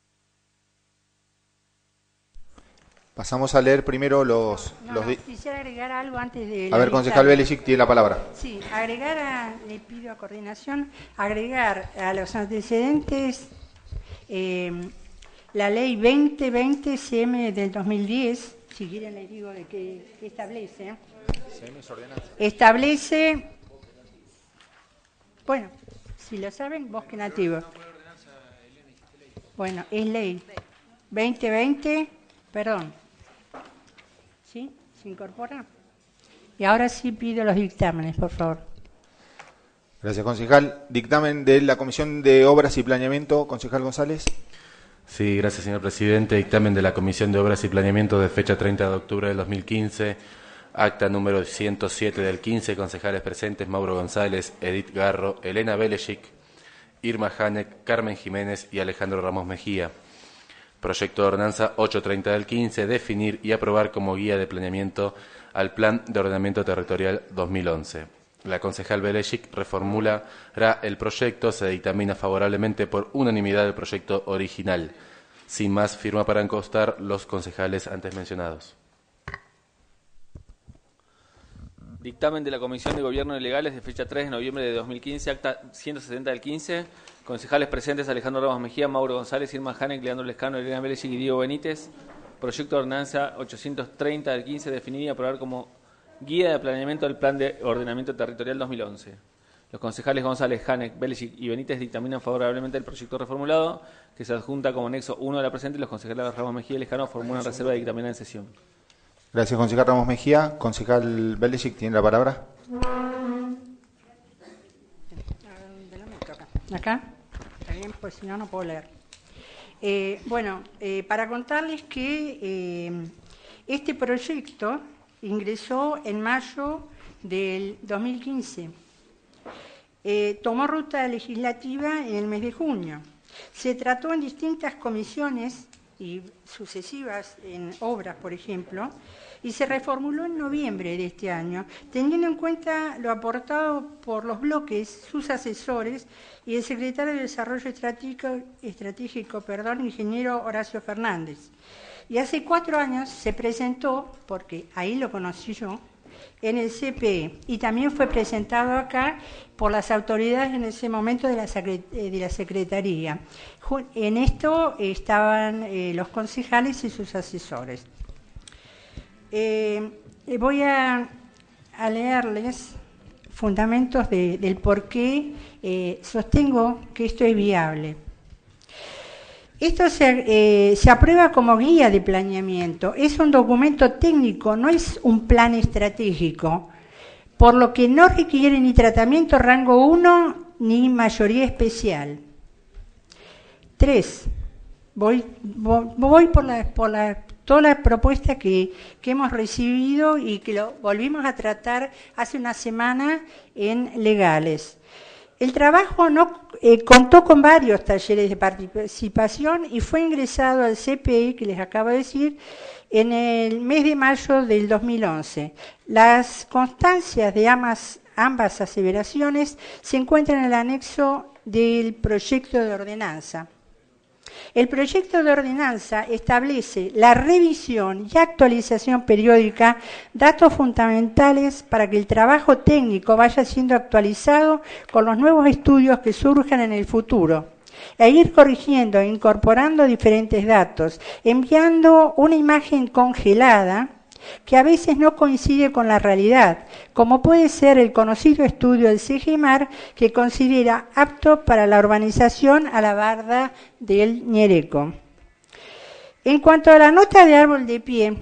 Pasamos a leer primero los... No, los no, quisiera agregar algo antes de... A ver, concejal Belisic, tiene la palabra. Sí, agregar, a, le pido a coordinación, agregar a los antecedentes... Eh, la ley veinte veinte C M del dos mil diez, si quieren les digo de qué, qué establece. Establece, bueno, si lo saben, bosque nativo. Bueno, es ley veinte veinte, perdón. ¿Sí? ¿Se incorpora? Y ahora sí pido los dictámenes, por favor. Gracias, concejal. Dictamen de la Comisión de Obras y Planeamiento, concejal González. Sí, gracias, señor presidente. Dictamen de la Comisión de Obras y Planeamiento de fecha treinta de octubre del dos mil quince, acta número ciento siete del quince, concejales presentes, Mauro González, Edith Garro, Elena Belesic, Irma Hanek, Carmen Jiménez y Alejandro Ramos Mejía. Proyecto de ordenanza ochocientos treinta del quince, definir y aprobar como guía de planeamiento al Plan de Ordenamiento Territorial dos mil once. La concejal Belesic reformulará el proyecto, se dictamina favorablemente por unanimidad del proyecto original. Sin más, firma para encostar los concejales antes mencionados. Dictamen de la Comisión de Gobierno y Legales de fecha tres de noviembre de dos mil quince, acta ciento setenta del quince. Concejales presentes: Alejandro Ramos Mejía, Mauro González, Irma Janek, Leandro Lescano, Elena Vélez y Diego Benítez. Proyecto de ordenanza ochocientos treinta del quince, definir y aprobar como guía de planeamiento del Plan de Ordenamiento Territorial dos mil once. Los concejales González, Janek, Vélez y Benítez dictaminan favorablemente el proyecto reformulado, que se adjunta como anexo uno de la presente, y los concejales Ramos Mejía y Lescano formulan reserva de dictaminar en sesión. Gracias, concejal Ramos Mejía. Concejal Belesic, tiene la palabra. ¿Acá? Está bien, pues si no, no puedo leer. Eh, bueno, eh, para contarles que eh, este proyecto ingresó en mayo del dos mil quince. Eh, tomó ruta legislativa en el mes de junio. Se trató en distintas comisiones y sucesivas en obras, por ejemplo, y se reformuló en noviembre de este año, teniendo en cuenta lo aportado por los bloques, sus asesores y el secretario de Desarrollo Estratégico, estratégico perdón, ingeniero Horacio Fernández. Y hace cuatro años se presentó, porque ahí lo conocí yo, en el C P E, y también fue presentado acá por las autoridades en ese momento de la, de la Secretaría. En esto estaban eh, los concejales y sus asesores. Eh, voy a, a leerles fundamentos de, del por qué eh, sostengo que esto es viable. Esto se, eh, se aprueba como guía de planeamiento, es un documento técnico, no es un plan estratégico, por lo que no requiere ni tratamiento rango uno ni mayoría especial. Tres, voy, voy, voy por, la, por la, toda la propuesta que, que hemos recibido y que lo volvimos a tratar hace una semana en legales. El trabajo no eh, contó con varios talleres de participación y fue ingresado al C P E, que les acabo de decir, en el mes de mayo del dos mil once. Las constancias de ambas, ambas aseveraciones se encuentran en el anexo del proyecto de ordenanza. El proyecto de ordenanza establece la revisión y actualización periódica, datos fundamentales para que el trabajo técnico vaya siendo actualizado con los nuevos estudios que surjan en el futuro, e ir corrigiendo e incorporando diferentes datos, enviando una imagen congelada que a veces no coincide con la realidad, como puede ser el conocido estudio del SEGEMAR, que considera apto para la urbanización a la barda del Ñereco. En cuanto a la nota de árbol de pie,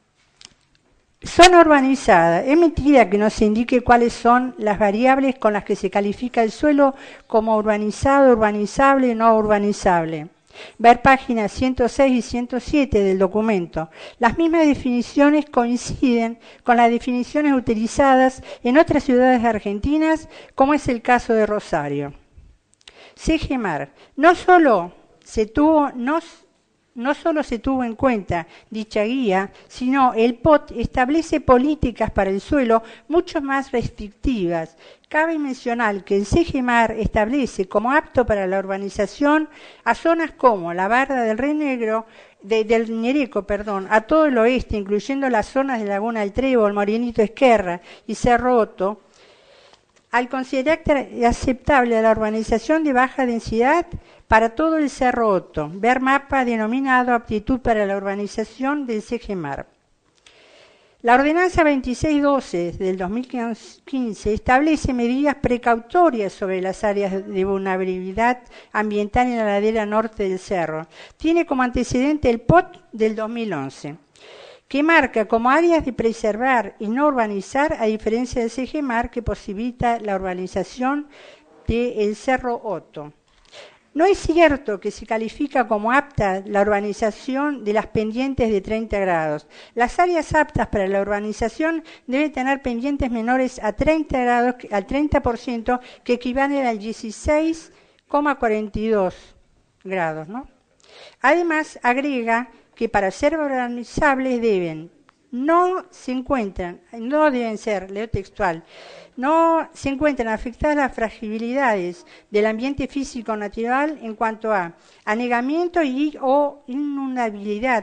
son urbanizadas. Es mentira que no se indique cuáles son las variables con las que se califica el suelo como urbanizado, urbanizable, no urbanizable. Ver páginas ciento seis y ciento siete del documento. Las mismas definiciones coinciden con las definiciones utilizadas en otras ciudades argentinas, como es el caso de Rosario. SEGEMAR no solo se tuvo, no, no solo se tuvo en cuenta dicha guía, sino el P O T establece políticas para el suelo mucho más restrictivas. Cabe mencionar que el SEGEMAR establece como apto para la urbanización a zonas como la barda del Río Negro, de, del Ñereco, perdón, a todo el oeste, incluyendo las zonas de Laguna del Trébol, Morenito Esquerra y Cerro Otto, al considerar aceptable la urbanización de baja densidad para todo el Cerro Otto. Ver mapa denominado aptitud para la urbanización del SEGEMAR. La ordenanza veintiséis doce del dos mil quince establece medidas precautorias sobre las áreas de vulnerabilidad ambiental en la ladera norte del cerro. Tiene como antecedente el P O T del dos mil once, que marca como áreas de preservar y no urbanizar, a diferencia del SEGEMAR, que posibilita la urbanización del Cerro Otto. No es cierto que se califica como apta la urbanización de las pendientes de treinta grados. Las áreas aptas para la urbanización deben tener pendientes menores a treinta grados, al treinta por ciento, que equivalen al dieciséis coma cuarenta y dos grados, ¿no? Además, agrega que para ser urbanizables deben, no se encuentran, no deben ser, leo textual, no se encuentran afectadas las fragilidades del ambiente físico natural en cuanto a anegamiento y o inundabilidad,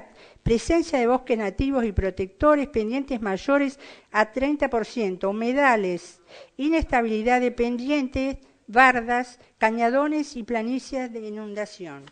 presencia de bosques nativos y protectores, pendientes mayores a treinta por ciento, humedales, inestabilidad de pendientes, bardas, cañadones y planicies de inundación.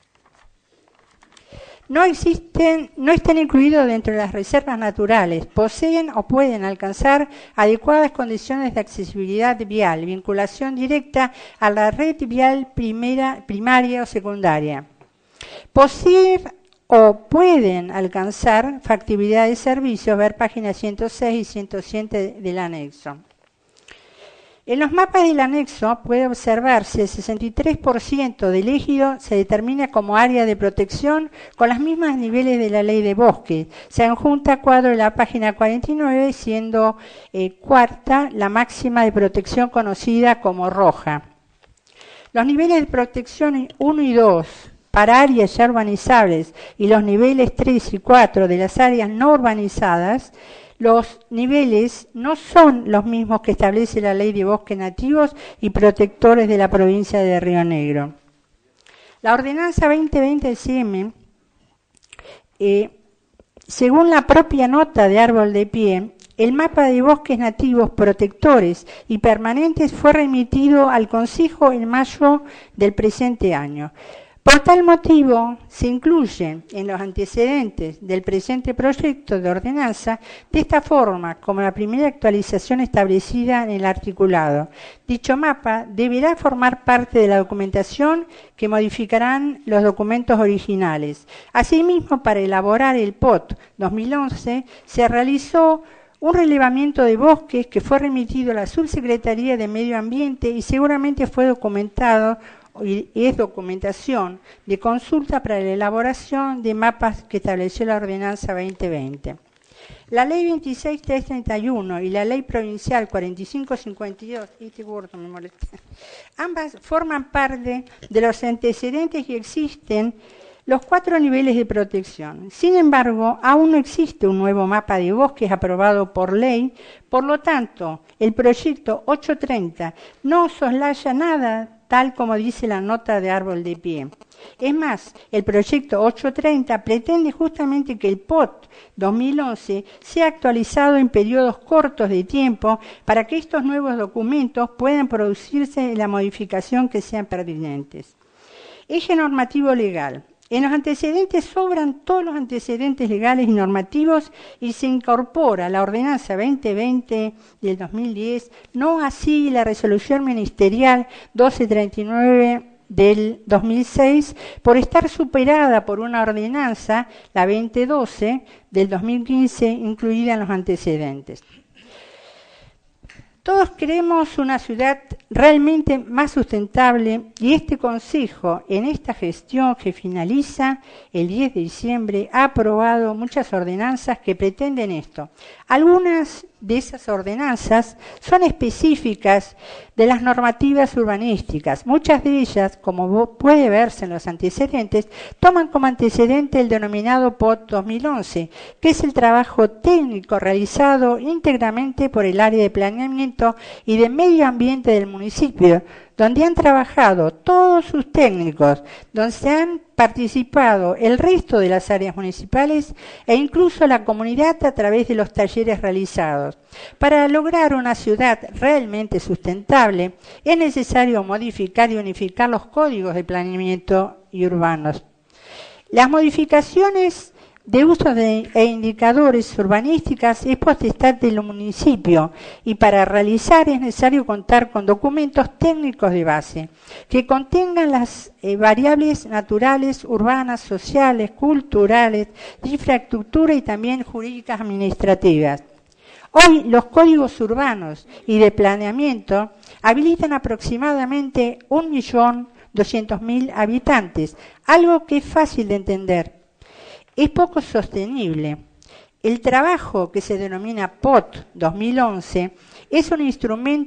No existen, no están incluidos dentro de las reservas naturales, poseen o pueden alcanzar adecuadas condiciones de accesibilidad vial, vinculación directa a la red vial primera, primaria o secundaria. Poseen o pueden alcanzar factibilidad de servicios, ver páginas ciento seis y ciento siete del anexo. En los mapas del anexo puede observarse el sesenta y tres por ciento del ejido se determina como área de protección con los mismos niveles de la ley de bosque. Se adjunta cuadro de la página cuarenta y nueve, siendo eh, cuarta la máxima de protección conocida como roja. Los niveles de protección uno y dos para áreas ya urbanizables y los niveles tres y cuatro de las áreas no urbanizadas, los niveles no son los mismos que establece la Ley de Bosques Nativos y Protectores de la provincia de Río Negro. La Ordenanza veinte veinte del C M, eh, según la propia nota de Árbol de Pie, el mapa de bosques nativos protectores y permanentes fue remitido al Consejo en mayo del presente año. Por tal motivo, se incluye en los antecedentes del presente proyecto de ordenanza de esta forma, como la primera actualización establecida en el articulado. Dicho mapa deberá formar parte de la documentación que modificarán los documentos originales. Asimismo, para elaborar el P O T dos mil once, se realizó un relevamiento de bosques que fue remitido a la Subsecretaría de Medio Ambiente y seguramente fue documentado y es documentación de consulta para la elaboración de mapas que estableció la Ordenanza veinte veinte. La Ley veintiséis mil trescientos treinta y uno y la Ley Provincial cuarenta y cinco cincuenta y dos, este gordo me molesta, ambas forman parte de los antecedentes y existen los cuatro niveles de protección. Sin embargo, aún no existe un nuevo mapa de bosques aprobado por ley, por lo tanto, el proyecto ochocientos treinta no soslaya nada tal como dice la nota de Árbol de Pie. Es más, el proyecto ochocientos treinta pretende justamente que el P O T dos mil once sea actualizado en periodos cortos de tiempo para que estos nuevos documentos puedan producirse en la modificación que sean pertinentes. Eje normativo legal. En los antecedentes sobran todos los antecedentes legales y normativos y se incorpora la Ordenanza veinte veinte del dos mil diez, no así la Resolución Ministerial doce treinta y nueve del dos mil seis, por estar superada por una ordenanza, la veinte doce del dos mil quince, incluida en los antecedentes. Todos queremos una ciudad realmente más sustentable y este Consejo, en esta gestión que finaliza el diez de diciembre, ha aprobado muchas ordenanzas que pretenden esto. Algunas de esas ordenanzas son específicas de las normativas urbanísticas. Muchas de ellas, como puede verse en los antecedentes, toman como antecedente el denominado P O T dos mil once, que es el trabajo técnico realizado íntegramente por el área de planeamiento y de medio ambiente del municipio, donde han trabajado todos sus técnicos, donde se han participado el resto de las áreas municipales e incluso la comunidad a través de los talleres realizados. Para lograr una ciudad realmente sustentable, es necesario modificar y unificar los códigos de planeamiento y urbanos. Las modificaciones de usos de, e indicadores urbanísticas es potestad del municipio y para realizar es necesario contar con documentos técnicos de base que contengan las eh, variables naturales, urbanas, sociales, culturales, de infraestructura y también jurídicas administrativas. Hoy los códigos urbanos y de planeamiento habilitan aproximadamente un millón doscientos mil habitantes, algo que es fácil de entender. Es poco sostenible. El trabajo que se denomina P O T dos mil once es un instrumento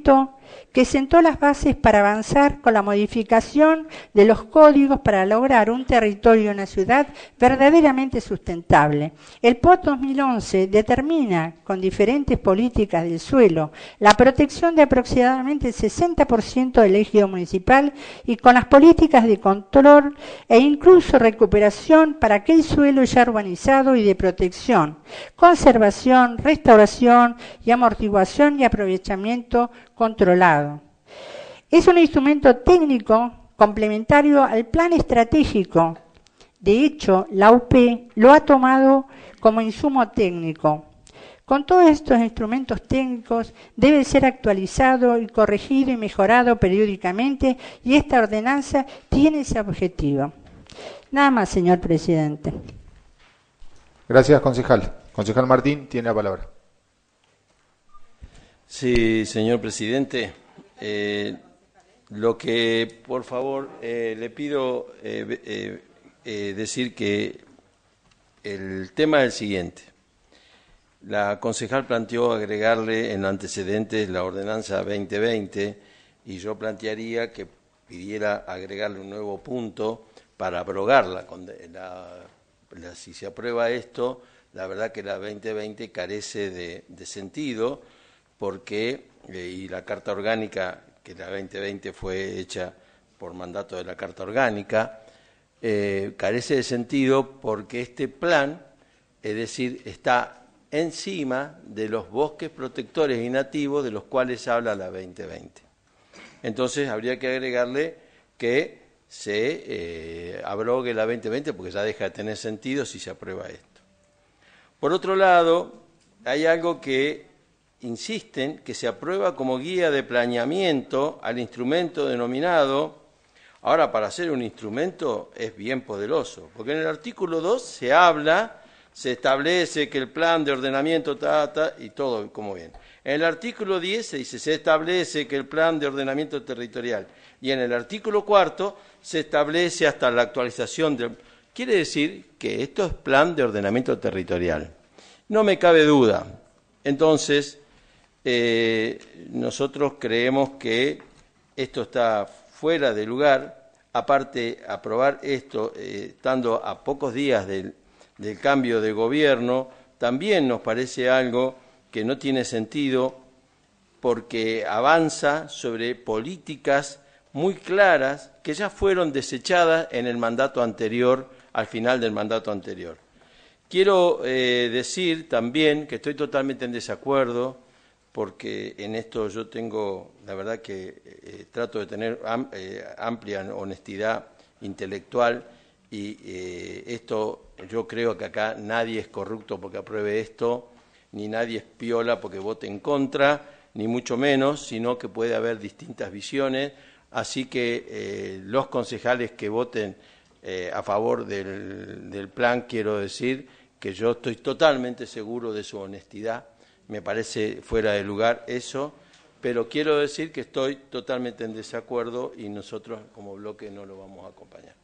que sentó las bases para avanzar con la modificación de los códigos para lograr un territorio y una ciudad verdaderamente sustentable. El P O T dos mil once determina, con diferentes políticas del suelo, la protección de aproximadamente el sesenta por ciento del ejido municipal y con las políticas de control e incluso recuperación para aquel suelo ya urbanizado y de protección, conservación, restauración y amortiguación y aprovechamiento controlado. Es un instrumento técnico complementario al plan estratégico. De hecho, la U P lo ha tomado como insumo técnico. Con todos estos instrumentos técnicos debe ser actualizado y corregido y mejorado periódicamente, y esta ordenanza tiene ese objetivo. Nada más, señor presidente. Gracias, concejal. Concejal Martín, tiene la palabra. Sí, señor presidente. Eh, lo que, por favor, eh, le pido eh, eh, eh, decir que el tema es el siguiente. La concejal planteó agregarle en antecedentes la ordenanza veinte veinte y yo plantearía que pidiera agregarle un nuevo punto para abrogarla. La, la, si se aprueba esto, la verdad que la veinte veinte carece de, de sentido porque, eh, y la Carta Orgánica, que la veinte veinte fue hecha por mandato de la Carta Orgánica, eh, carece de sentido porque este plan, es decir, está encima de los bosques protectores y nativos de los cuales habla la veinte veinte. Entonces habría que agregarle que se eh, abrogue la veinte veinte porque ya deja de tener sentido si se aprueba esto. Por otro lado, hay algo que insisten que se aprueba como guía de planeamiento al instrumento denominado. Ahora, para ser un instrumento es bien poderoso, porque en el artículo dos se habla, se establece que el plan de ordenamiento, ta, ta, y todo como bien. En el artículo diez se dice, se establece que el plan de ordenamiento territorial. Y en el artículo cuarto se establece hasta la actualización del... Quiere decir que esto es plan de ordenamiento territorial. No me cabe duda. Entonces, eh, nosotros creemos que esto está fuera de lugar. Aparte, aprobar esto, eh, estando a pocos días del del cambio de gobierno, también nos parece algo que no tiene sentido porque avanza sobre políticas muy claras que ya fueron desechadas en el mandato anterior, al final del mandato anterior. Quiero eh, decir también que estoy totalmente en desacuerdo porque en esto yo tengo, la verdad que eh, trato de tener am, eh, amplia honestidad intelectual y eh, esto... Yo creo que acá nadie es corrupto porque apruebe esto, ni nadie es piola porque vote en contra, ni mucho menos, sino que puede haber distintas visiones. Así que eh, los concejales que voten eh, a favor del, del plan, quiero decir que yo estoy totalmente seguro de su honestidad. Me parece fuera de lugar eso, pero quiero decir que estoy totalmente en desacuerdo y nosotros como bloque no lo vamos a acompañar.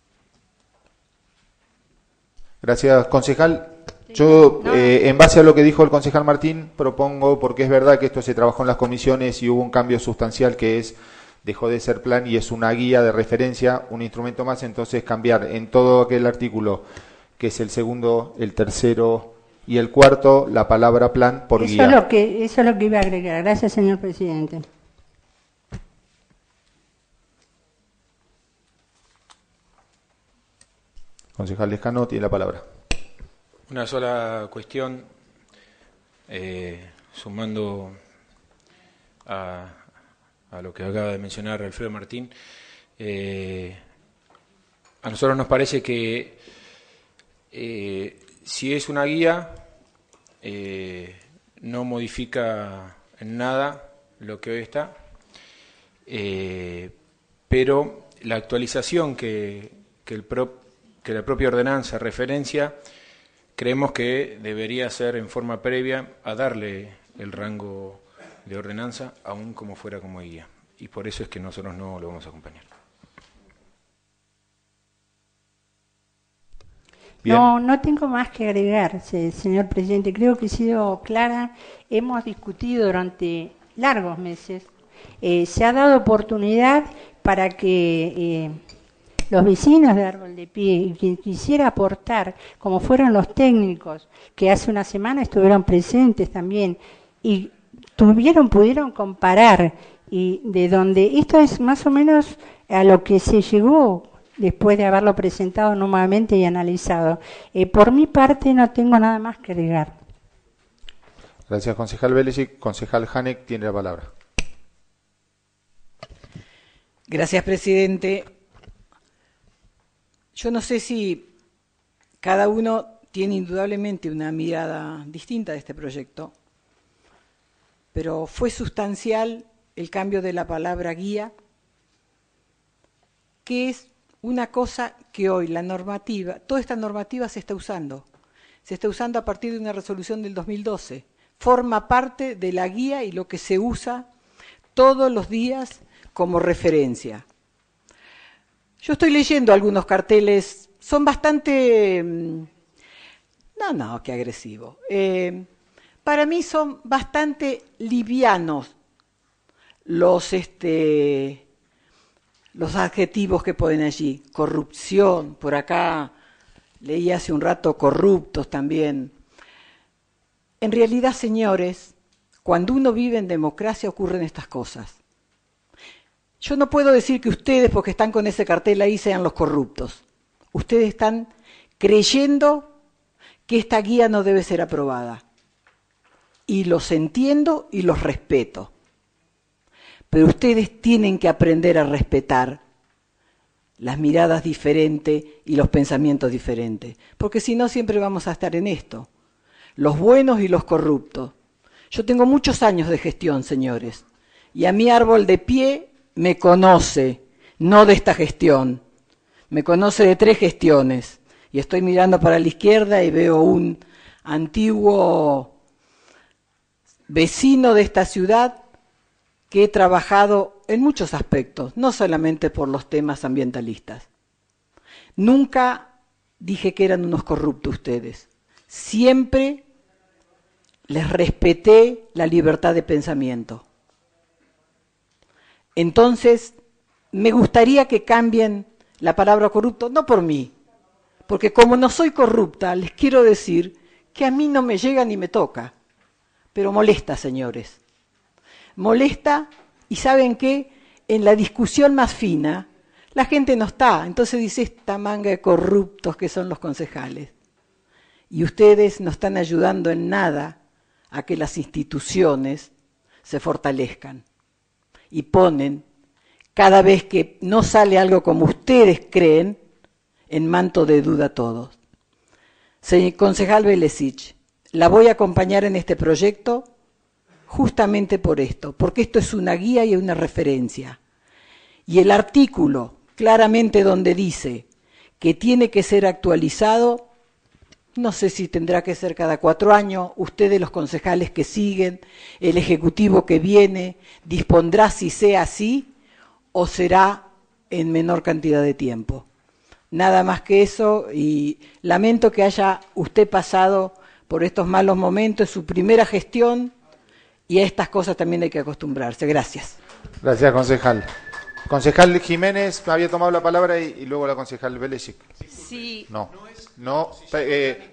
Gracias, concejal. Yo, eh, en base a lo que dijo el concejal Martín, propongo, porque es verdad que esto se trabajó en las comisiones y hubo un cambio sustancial que es, dejó de ser plan y es una guía de referencia, un instrumento más, entonces cambiar en todo aquel artículo, que es el segundo, el tercero y el cuarto, la palabra plan por eso guía. Es lo que, eso es lo que iba a agregar. Gracias, señor presidente. Concejal Lescano tiene la palabra. Una sola cuestión, eh, sumando a, a lo que acaba de mencionar Alfredo Martín. Eh, a nosotros nos parece que eh, si es una guía, eh, no modifica en nada lo que hoy está, eh, pero la actualización que, que el propio que la propia ordenanza referencia, creemos que debería ser en forma previa a darle el rango de ordenanza, aún como fuera como guía. Y por eso es que nosotros no lo vamos a acompañar. Bien. No, no tengo más que agregar, señor presidente. Creo que he sido clara. Hemos discutido durante largos meses Eh, se ha dado oportunidad para que eh, los vecinos de Árbol de Pie y quien quisiera aportar, como fueron los técnicos que hace una semana estuvieron presentes también y tuvieron, pudieron comparar, y de donde esto es más o menos a lo que se llegó después de haberlo presentado nuevamente y analizado. Eh, por mi parte no tengo nada más que agregar. Gracias, concejal Belesic. Concejal Hanek tiene la palabra. Gracias, presidente. Yo no sé si cada uno tiene indudablemente una mirada distinta de este proyecto, pero fue sustancial el cambio de la palabra guía, que es una cosa que hoy la normativa, toda esta normativa se está usando. Se está usando a partir de una resolución del dos mil doce. Forma parte de la guía y lo que se usa todos los días como referencia. Yo estoy leyendo algunos carteles, son bastante... No, no, qué agresivo. Eh, para mí son bastante livianos los, este, los adjetivos que ponen allí. Corrupción, por acá leí hace un rato corruptos también. En realidad, señores, cuando uno vive en democracia ocurren estas cosas. Yo no puedo decir que ustedes, porque están con ese cartel ahí, sean los corruptos. Ustedes están creyendo que esta guía no debe ser aprobada. Y los entiendo y los respeto. Pero ustedes tienen que aprender a respetar las miradas diferentes y los pensamientos diferentes. Porque si no, siempre vamos a estar en esto. Los buenos y los corruptos. Yo tengo muchos años de gestión, señores. Y a mi Árbol de Pie me conoce, no de esta gestión. Me conoce de tres gestiones. Y estoy mirando para la izquierda y veo un antiguo vecino de esta ciudad que he trabajado en muchos aspectos, no solamente por los temas ambientalistas. Nunca dije que eran unos corruptos ustedes. Siempre les respeté la libertad de pensamiento. Entonces, me gustaría que cambien la palabra corrupto, no por mí, porque como no soy corrupta, les quiero decir que a mí no me llega ni me toca, pero molesta, señores. Molesta, y ¿saben qué? En la discusión más fina, la gente no está, entonces dice esta manga de corruptos que son los concejales. Y ustedes no están ayudando en nada a que las instituciones se fortalezcan. Y ponen, cada vez que no sale algo como ustedes creen, en manto de duda a todos. Señor concejal Belesic, la voy a acompañar en este proyecto justamente por esto, porque esto es una guía y una referencia. Y el artículo, claramente donde dice que tiene que ser actualizado, no sé si tendrá que ser cada cuatro años, ustedes los concejales que siguen, el Ejecutivo que viene, dispondrá si sea así o será en menor cantidad de tiempo. Nada más que eso, y lamento que haya usted pasado por estos malos momentos, su primera gestión, y a estas cosas también hay que acostumbrarse. Gracias. Gracias, concejal. Concejal Jiménez había tomado la palabra y, y luego la concejal Belesic. Sí. No, no. Eh,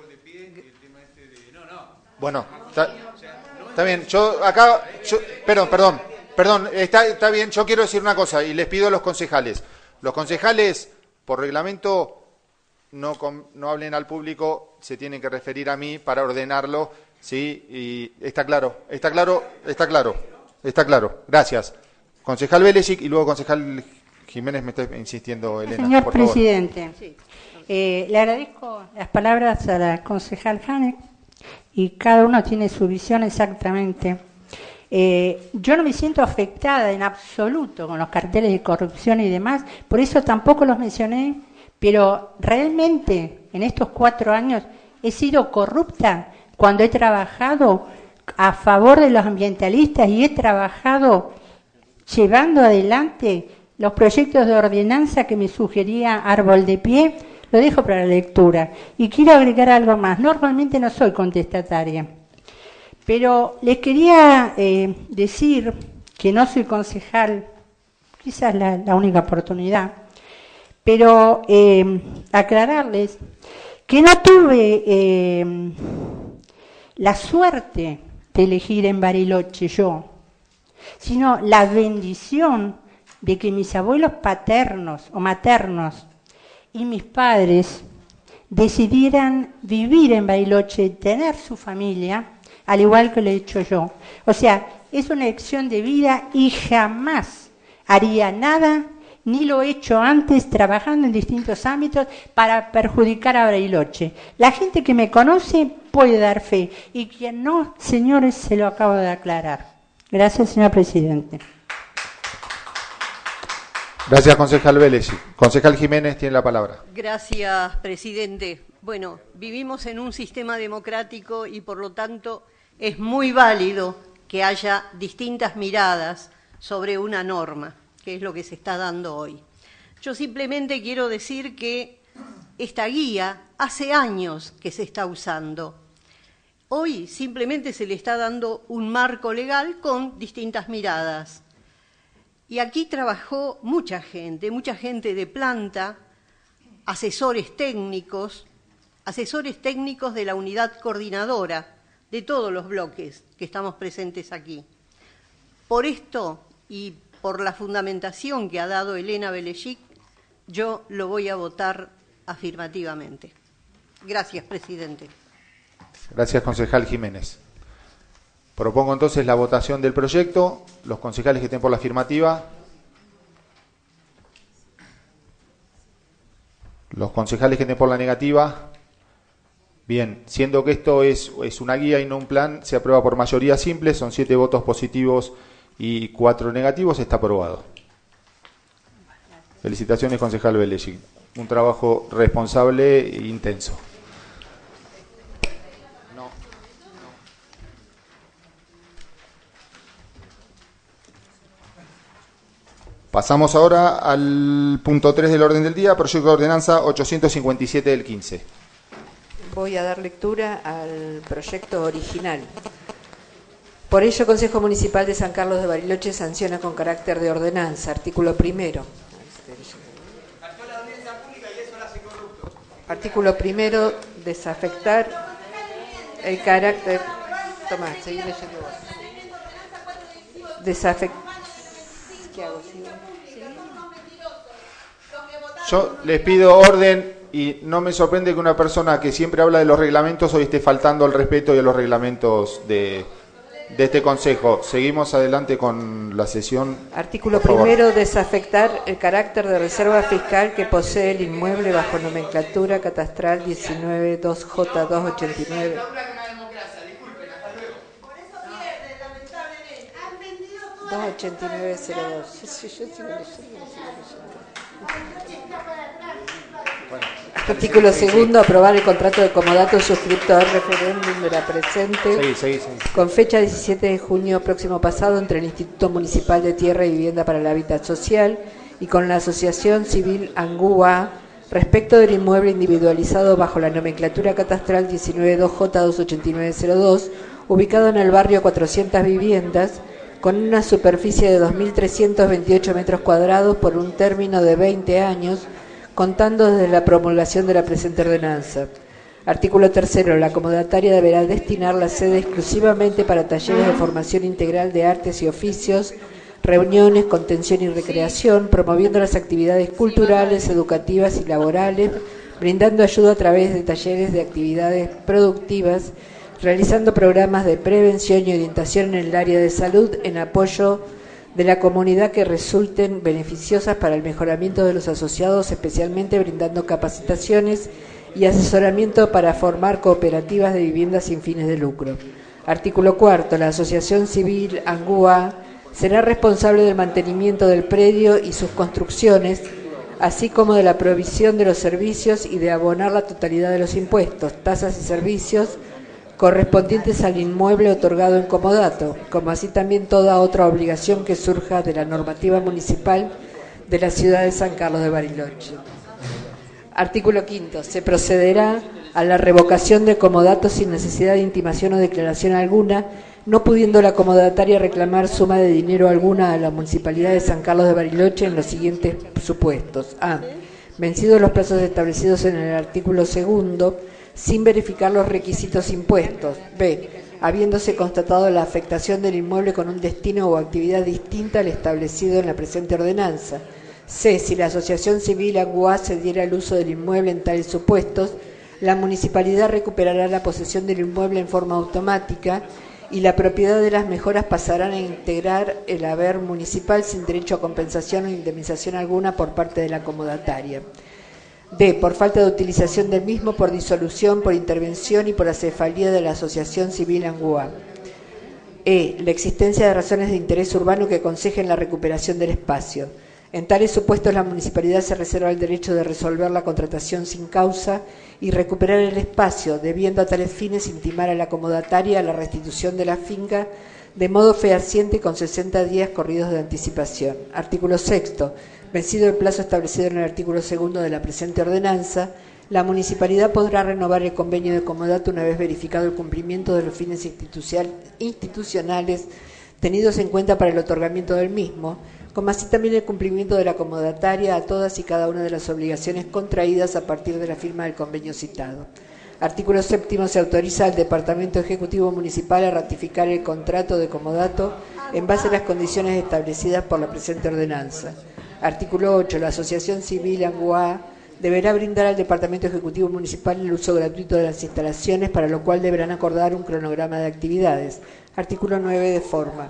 bueno, está, está bien. Yo acá, yo, perdón, perdón, perdón. Está, está bien. Yo quiero decir una cosa y les pido a los concejales. Los concejales, por reglamento, no, no hablen al público, se tienen que referir a mí para ordenarlo. Sí, y está claro, está claro, está claro, está claro. Gracias. Concejal Belesic y luego concejal Jiménez, me está insistiendo, Elena. Señor por presidente, favor. Eh, le agradezco las palabras a la concejal Hanek y cada uno tiene su visión exactamente. Eh, yo no me siento afectada en absoluto con los carteles de corrupción y demás, por eso tampoco los mencioné, pero realmente en estos cuatro años he sido corrupta cuando he trabajado a favor de los ambientalistas y he trabajado llevando adelante los proyectos de ordenanza que me sugería Árbol de Pie. Lo dejo para la lectura. Y quiero agregar algo más. Normalmente no soy contestataria, pero les quería eh, decir que no soy concejal, quizás la, la única oportunidad, pero eh, aclararles que no tuve eh, la suerte de elegir en Bariloche yo, sino la bendición de que mis abuelos paternos o maternos y mis padres decidieran vivir en Bariloche, tener su familia, al igual que lo he hecho yo. O sea, es una elección de vida y jamás haría nada, ni lo he hecho antes, trabajando en distintos ámbitos, para perjudicar a Bariloche. La gente que me conoce puede dar fe, y quien no, señores, se lo acabo de aclarar. Gracias, señor presidente. Gracias, concejal Vélez. Concejal Jiménez tiene la palabra. Gracias, presidente. Bueno, vivimos en un sistema democrático y por lo tanto es muy válido que haya distintas miradas sobre una norma, que es lo que se está dando hoy. Yo simplemente quiero decir que esta guía hace años que se está usando. Hoy simplemente se le está dando un marco legal con distintas miradas. Y aquí trabajó mucha gente, mucha gente de planta, asesores técnicos, asesores técnicos de la unidad coordinadora de todos los bloques que estamos presentes aquí. Por esto y por la fundamentación que ha dado Elena Belegic, yo lo voy a votar afirmativamente. Gracias, presidente. Gracias, concejal Jiménez. Propongo entonces la votación del proyecto. Los concejales que estén por la afirmativa. Los concejales que estén por la negativa. Bien, siendo que esto es, es una guía y no un plan, se aprueba por mayoría simple, son siete votos positivos y cuatro negativos, está aprobado. Felicitaciones, concejal Belegic. Un trabajo responsable e intenso. Pasamos ahora al punto tres del orden del día, proyecto de ordenanza ochocientos cincuenta y siete del quince. Voy a dar lectura al proyecto original. Por ello, Consejo Municipal de San Carlos de Bariloche sanciona con carácter de ordenanza. Artículo primero. Artículo primero, desafectar el carácter... Tomás, seguí leyendo vos. Desafectar... ¿Qué hago? Yo les pido orden y no me sorprende que una persona que siempre habla de los reglamentos hoy esté faltando al respeto y a los reglamentos de, de este Consejo. Seguimos adelante con la sesión. Artículo primero, desafectar el carácter de reserva fiscal que posee el inmueble bajo nomenclatura catastral diecinueve dos J dos ochenta y nueve. dos ochenta y nueve cero dos. Sí, sí, yo sigo leyendo, sigo leyendo. Bueno. Artículo segundo, aprobar el contrato de comodato suscrito al referéndum de la presente sí, sí, sí. con fecha diecisiete de junio próximo pasado entre el Instituto Municipal de Tierra y Vivienda para el Hábitat Social y con la Asociación Civil Angúa respecto del inmueble individualizado bajo la nomenclatura catastral diecinueve dos J dos ochenta y nueve cero dos, ubicado en el barrio cuatrocientas viviendas, con una superficie de dos mil trescientos veintiocho metros cuadrados por un término de veinte años, contando desde la promulgación de la presente ordenanza. Artículo tercero. La comodataria deberá destinar la sede exclusivamente para talleres de formación integral de artes y oficios, reuniones, contención y recreación, promoviendo las actividades culturales, educativas y laborales, brindando ayuda a través de talleres de actividades productivas, realizando programas de prevención y orientación en el área de salud en apoyo de la comunidad que resulten beneficiosas para el mejoramiento de los asociados, especialmente brindando capacitaciones y asesoramiento para formar cooperativas de viviendas sin fines de lucro. Artículo cuarto. La Asociación Civil Angúa será responsable del mantenimiento del predio y sus construcciones, así como de la provisión de los servicios y de abonar la totalidad de los impuestos, tasas y servicios correspondientes al inmueble otorgado en comodato, como así también toda otra obligación que surja de la normativa municipal de la ciudad de San Carlos de Bariloche. Artículo quinto. Se procederá a la revocación de comodato sin necesidad de intimación o declaración alguna, no pudiendo la comodataria reclamar suma de dinero alguna a la Municipalidad de San Carlos de Bariloche en los siguientes supuestos. A. Vencidos los plazos establecidos en el artículo segundo, sin verificar los requisitos impuestos. B. Habiéndose constatado la afectación del inmueble con un destino o actividad distinta al establecido en la presente ordenanza. C. Si la asociación civil ANGUA cediera el uso del inmueble en tales supuestos, la municipalidad recuperará la posesión del inmueble en forma automática y la propiedad de las mejoras pasarán a integrar el haber municipal sin derecho a compensación o indemnización alguna por parte de la comodataria. D. Por falta de utilización del mismo, por disolución, por intervención y por acefalía de la asociación civil ANGUA. E. La existencia de razones de interés urbano que aconsejen la recuperación del espacio. En tales supuestos, la municipalidad se reserva el derecho de resolver la contratación sin causa y recuperar el espacio, debiendo a tales fines intimar a la comodataria la restitución de la finca de modo fehaciente con sesenta días corridos de anticipación. Artículo sexto. Vencido el plazo establecido en el artículo segundo de la presente ordenanza, la municipalidad podrá renovar el convenio de comodato una vez verificado el cumplimiento de los fines institucionales tenidos en cuenta para el otorgamiento del mismo, como así también el cumplimiento de la comodataria a todas y cada una de las obligaciones contraídas a partir de la firma del convenio citado. Artículo séptimo. Se autoriza al Departamento Ejecutivo Municipal a ratificar el contrato de comodato en base a las condiciones establecidas por la presente ordenanza. Artículo ocho. La Asociación Civil ANGUA deberá brindar al Departamento Ejecutivo Municipal el uso gratuito de las instalaciones, para lo cual deberán acordar un cronograma de actividades. Artículo nueve. De forma.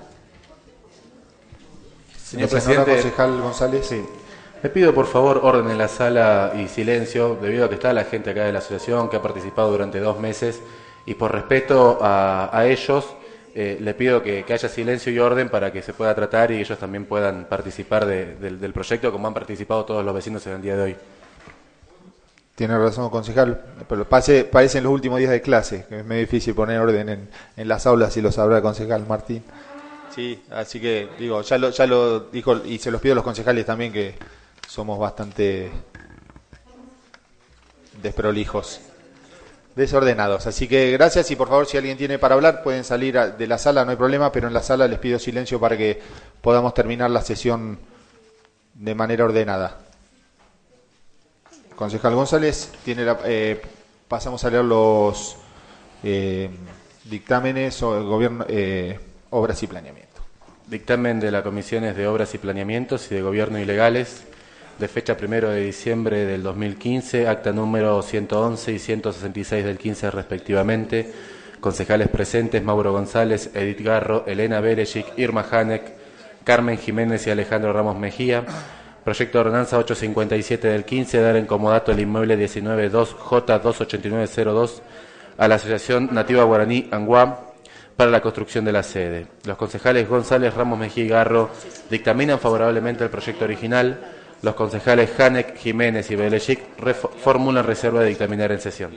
Señor presidente, concejal González. Sí. Le pido por favor orden en la sala y silencio, debido a que está la gente acá de la asociación que ha participado durante dos meses y por respeto a, a ellos, eh, le pido que, que haya silencio y orden para que se pueda tratar y ellos también puedan participar de, de, del proyecto como han participado todos los vecinos en el día de hoy. Tiene razón, concejal, pero pase, parecen los últimos días de clase, que es muy difícil poner orden en, en las aulas, y lo sabrá el concejal Martín. Sí, así que digo, ya lo, ya lo dijo, y se los pido a los concejales también, que somos bastante desprolijos, desordenados. Así que gracias, y por favor, si alguien tiene para hablar, pueden salir a, de la sala, no hay problema, pero en la sala les pido silencio para que podamos terminar la sesión de manera ordenada. Concejal González, tiene la, eh, pasamos a leer los eh, dictámenes o el gobierno... Eh, Obras y Planeamiento. Dictamen de las Comisiones de Obras y Planeamientos y de Gobierno y Legales, de fecha primero de diciembre del dos mil quince, acta número ciento once y ciento sesenta y seis del quince respectivamente. Concejales presentes: Mauro González, Edith Garro, Elena Berejik, Irma Hanek, Carmen Jiménez y Alejandro Ramos Mejía. Proyecto de ordenanza ochocientos cincuenta y siete del quince, dar en comodato el inmueble diecinueve dos J dos ochenta y nueve cero dos a la Asociación Nativa Guaraní ANGUA para la construcción de la sede. Los concejales González, Ramos Mejía y Garro dictaminan favorablemente el proyecto original. Los concejales Hanek, Jiménez y Belechik formulan reserva de dictaminar en sesión.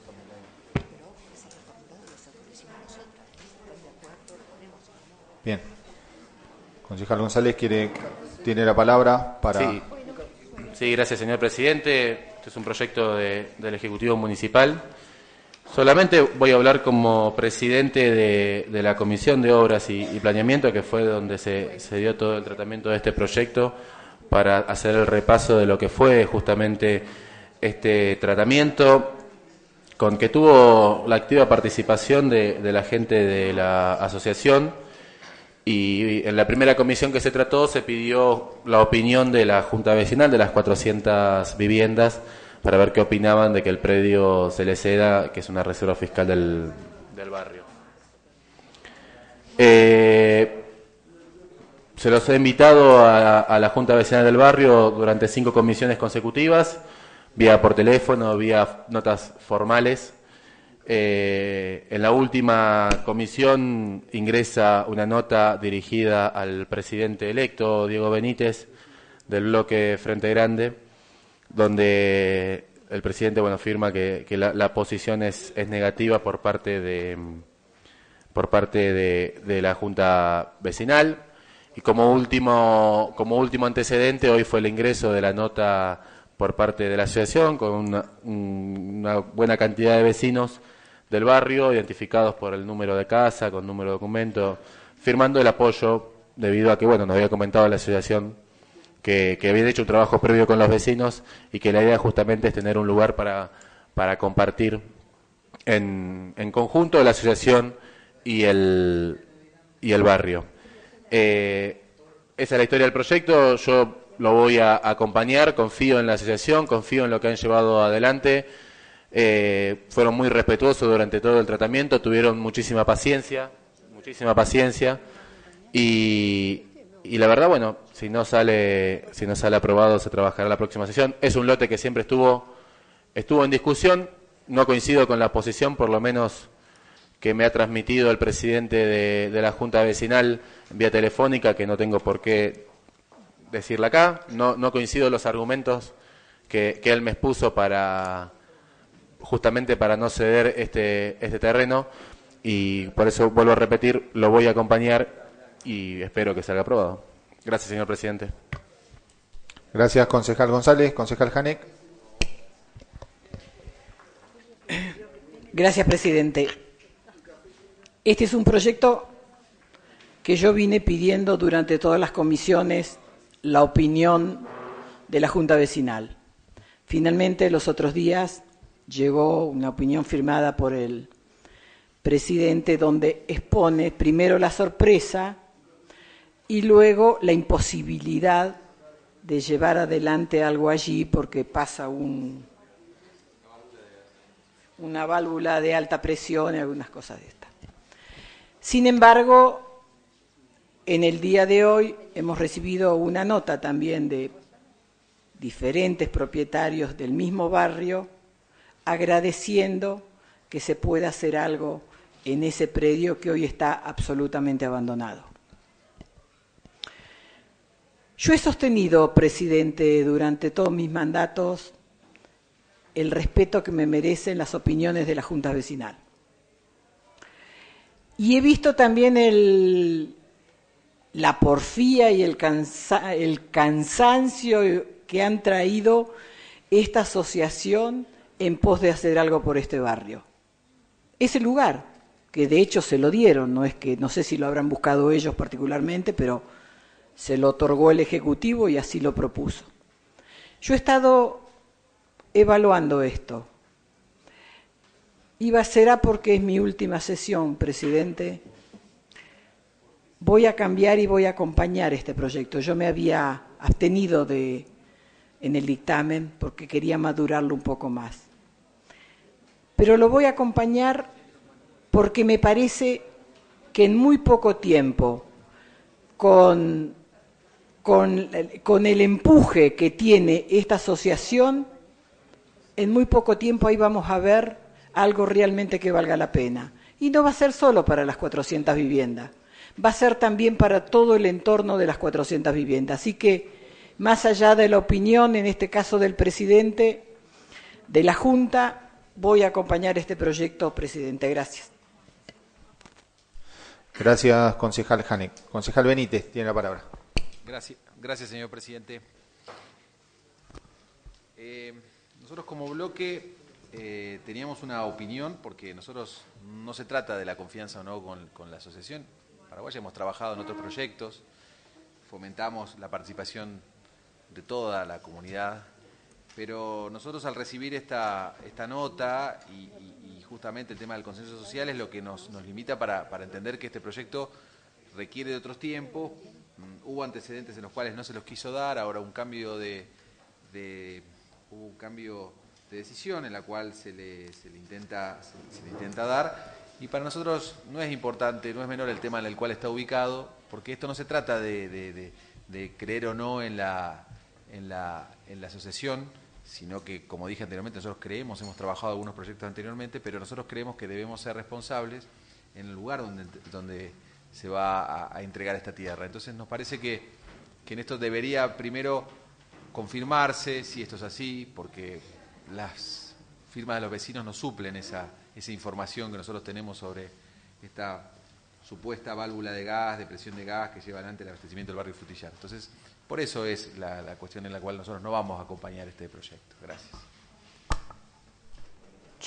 Bien. Concejal González quiere, tiene la palabra para... Sí, sí, gracias, señor presidente. Este es un proyecto de, del Ejecutivo Municipal. Solamente voy a hablar como presidente de, de la Comisión de Obras y, y Planeamiento, que fue donde se, se dio todo el tratamiento de este proyecto, para hacer el repaso de lo que fue justamente este tratamiento, con que tuvo la activa participación de, de la gente de la asociación. Y en la primera comisión que se trató se pidió la opinión de la Junta Vecinal de las cuatrocientas viviendas, para ver qué opinaban de que el predio se le ceda, que es una reserva fiscal del, del barrio. Eh, se los he invitado a, a la Junta Vecinal del barrio durante cinco comisiones consecutivas, vía por teléfono, vía notas formales. Eh, en la última comisión ingresa una nota dirigida al presidente electo, Diego Benítez, del bloque Frente Grande, donde el presidente bueno firma que, que la, la posición es, es negativa por parte de por parte de, de la Junta Vecinal. Y como último como último antecedente, hoy fue el ingreso de la nota por parte de la asociación, con una, una buena cantidad de vecinos del barrio, identificados por el número de casa, con número de documento, firmando el apoyo, debido a que, bueno, nos había comentado la asociación que, que habían hecho un trabajo previo con los vecinos y que la idea justamente es tener un lugar para, para compartir en, en conjunto la asociación y el, y el barrio. Eh, esa es la historia del proyecto, yo lo voy a acompañar, confío en la asociación, confío en lo que han llevado adelante. Eh, fueron muy respetuosos durante todo el tratamiento, tuvieron muchísima paciencia, muchísima paciencia y, y la verdad, bueno, si no sale si no sale aprobado se trabajará la próxima sesión. Es un lote que siempre estuvo estuvo en discusión, no coincido con la posición, por lo menos que me ha transmitido el presidente de, de la Junta Vecinal vía telefónica, que no tengo por qué decirla acá, no, no coincido los argumentos que, que él me expuso para justamente para no ceder este, este terreno, y por eso vuelvo a repetir, lo voy a acompañar y espero que salga aprobado. Gracias, señor presidente. Gracias, concejal González. Concejal Janek. Gracias, presidente. Este es un proyecto que yo vine pidiendo durante todas las comisiones la opinión de la Junta Vecinal. Finalmente, los otros días llegó una opinión firmada por el presidente donde expone primero la sorpresa y luego la imposibilidad de llevar adelante algo allí porque pasa un, una válvula de alta presión y algunas cosas de estas. Sin embargo, en el día de hoy hemos recibido una nota también de diferentes propietarios del mismo barrio agradeciendo que se pueda hacer algo en ese predio que hoy está absolutamente abandonado. Yo he sostenido, presidente, durante todos mis mandatos, el respeto que me merecen las opiniones de la Junta Vecinal. Y he visto también el, la porfía y el, cansa, el cansancio que han traído esta asociación en pos de hacer algo por este barrio. Ese lugar, que de hecho se lo dieron, no es que no sé si lo habrán buscado ellos particularmente, pero se lo otorgó el Ejecutivo y así lo propuso. Yo he estado evaluando esto. Iba será porque es mi última sesión, presidente. Voy a cambiar y voy a acompañar este proyecto. Yo me había abstenido de, en el dictamen porque quería madurarlo un poco más. Pero lo voy a acompañar porque me parece que en muy poco tiempo, con, con, con el empuje que tiene esta asociación, en muy poco tiempo ahí vamos a ver algo realmente que valga la pena. Y no va a ser solo para las cuatrocientas viviendas, va a ser también para todo el entorno de las cuatrocientas viviendas. Así que, más allá de la opinión, en este caso del presidente de la Junta, voy a acompañar este proyecto, presidente. Gracias. Gracias, concejal Janek. Concejal Benítez, tiene la palabra. Gracias, gracias señor presidente. Eh, nosotros como bloque eh, teníamos una opinión, porque nosotros no se trata de la confianza o no con, con la asociación paraguaya, hemos trabajado en otros proyectos, fomentamos la participación de toda la comunidad, pero nosotros al recibir esta, esta nota y, y, y justamente el tema del consenso social es lo que nos, nos limita para, para entender que este proyecto requiere de otros tiempos. Hubo antecedentes en los cuales no se los quiso dar, ahora un cambio de, de hubo un cambio de decisión en la cual se le, se le intenta se, se le intenta dar, y para nosotros no es importante, no es menor el tema en el cual está ubicado, porque esto no se trata de, de, de, de creer o no en la en la en la asociación, sino que, como dije anteriormente, nosotros creemos, hemos trabajado algunos proyectos anteriormente, pero nosotros creemos que debemos ser responsables en el lugar donde, donde se va a, a entregar esta tierra. Entonces nos parece que, que en esto debería primero confirmarse si esto es así, porque las firmas de los vecinos nos suplen esa, esa información que nosotros tenemos sobre esta supuesta válvula de gas, de presión de gas que lleva adelante el abastecimiento del barrio Frutillar. Entonces, por eso es la, la cuestión en la cual nosotros no vamos a acompañar este proyecto. Gracias.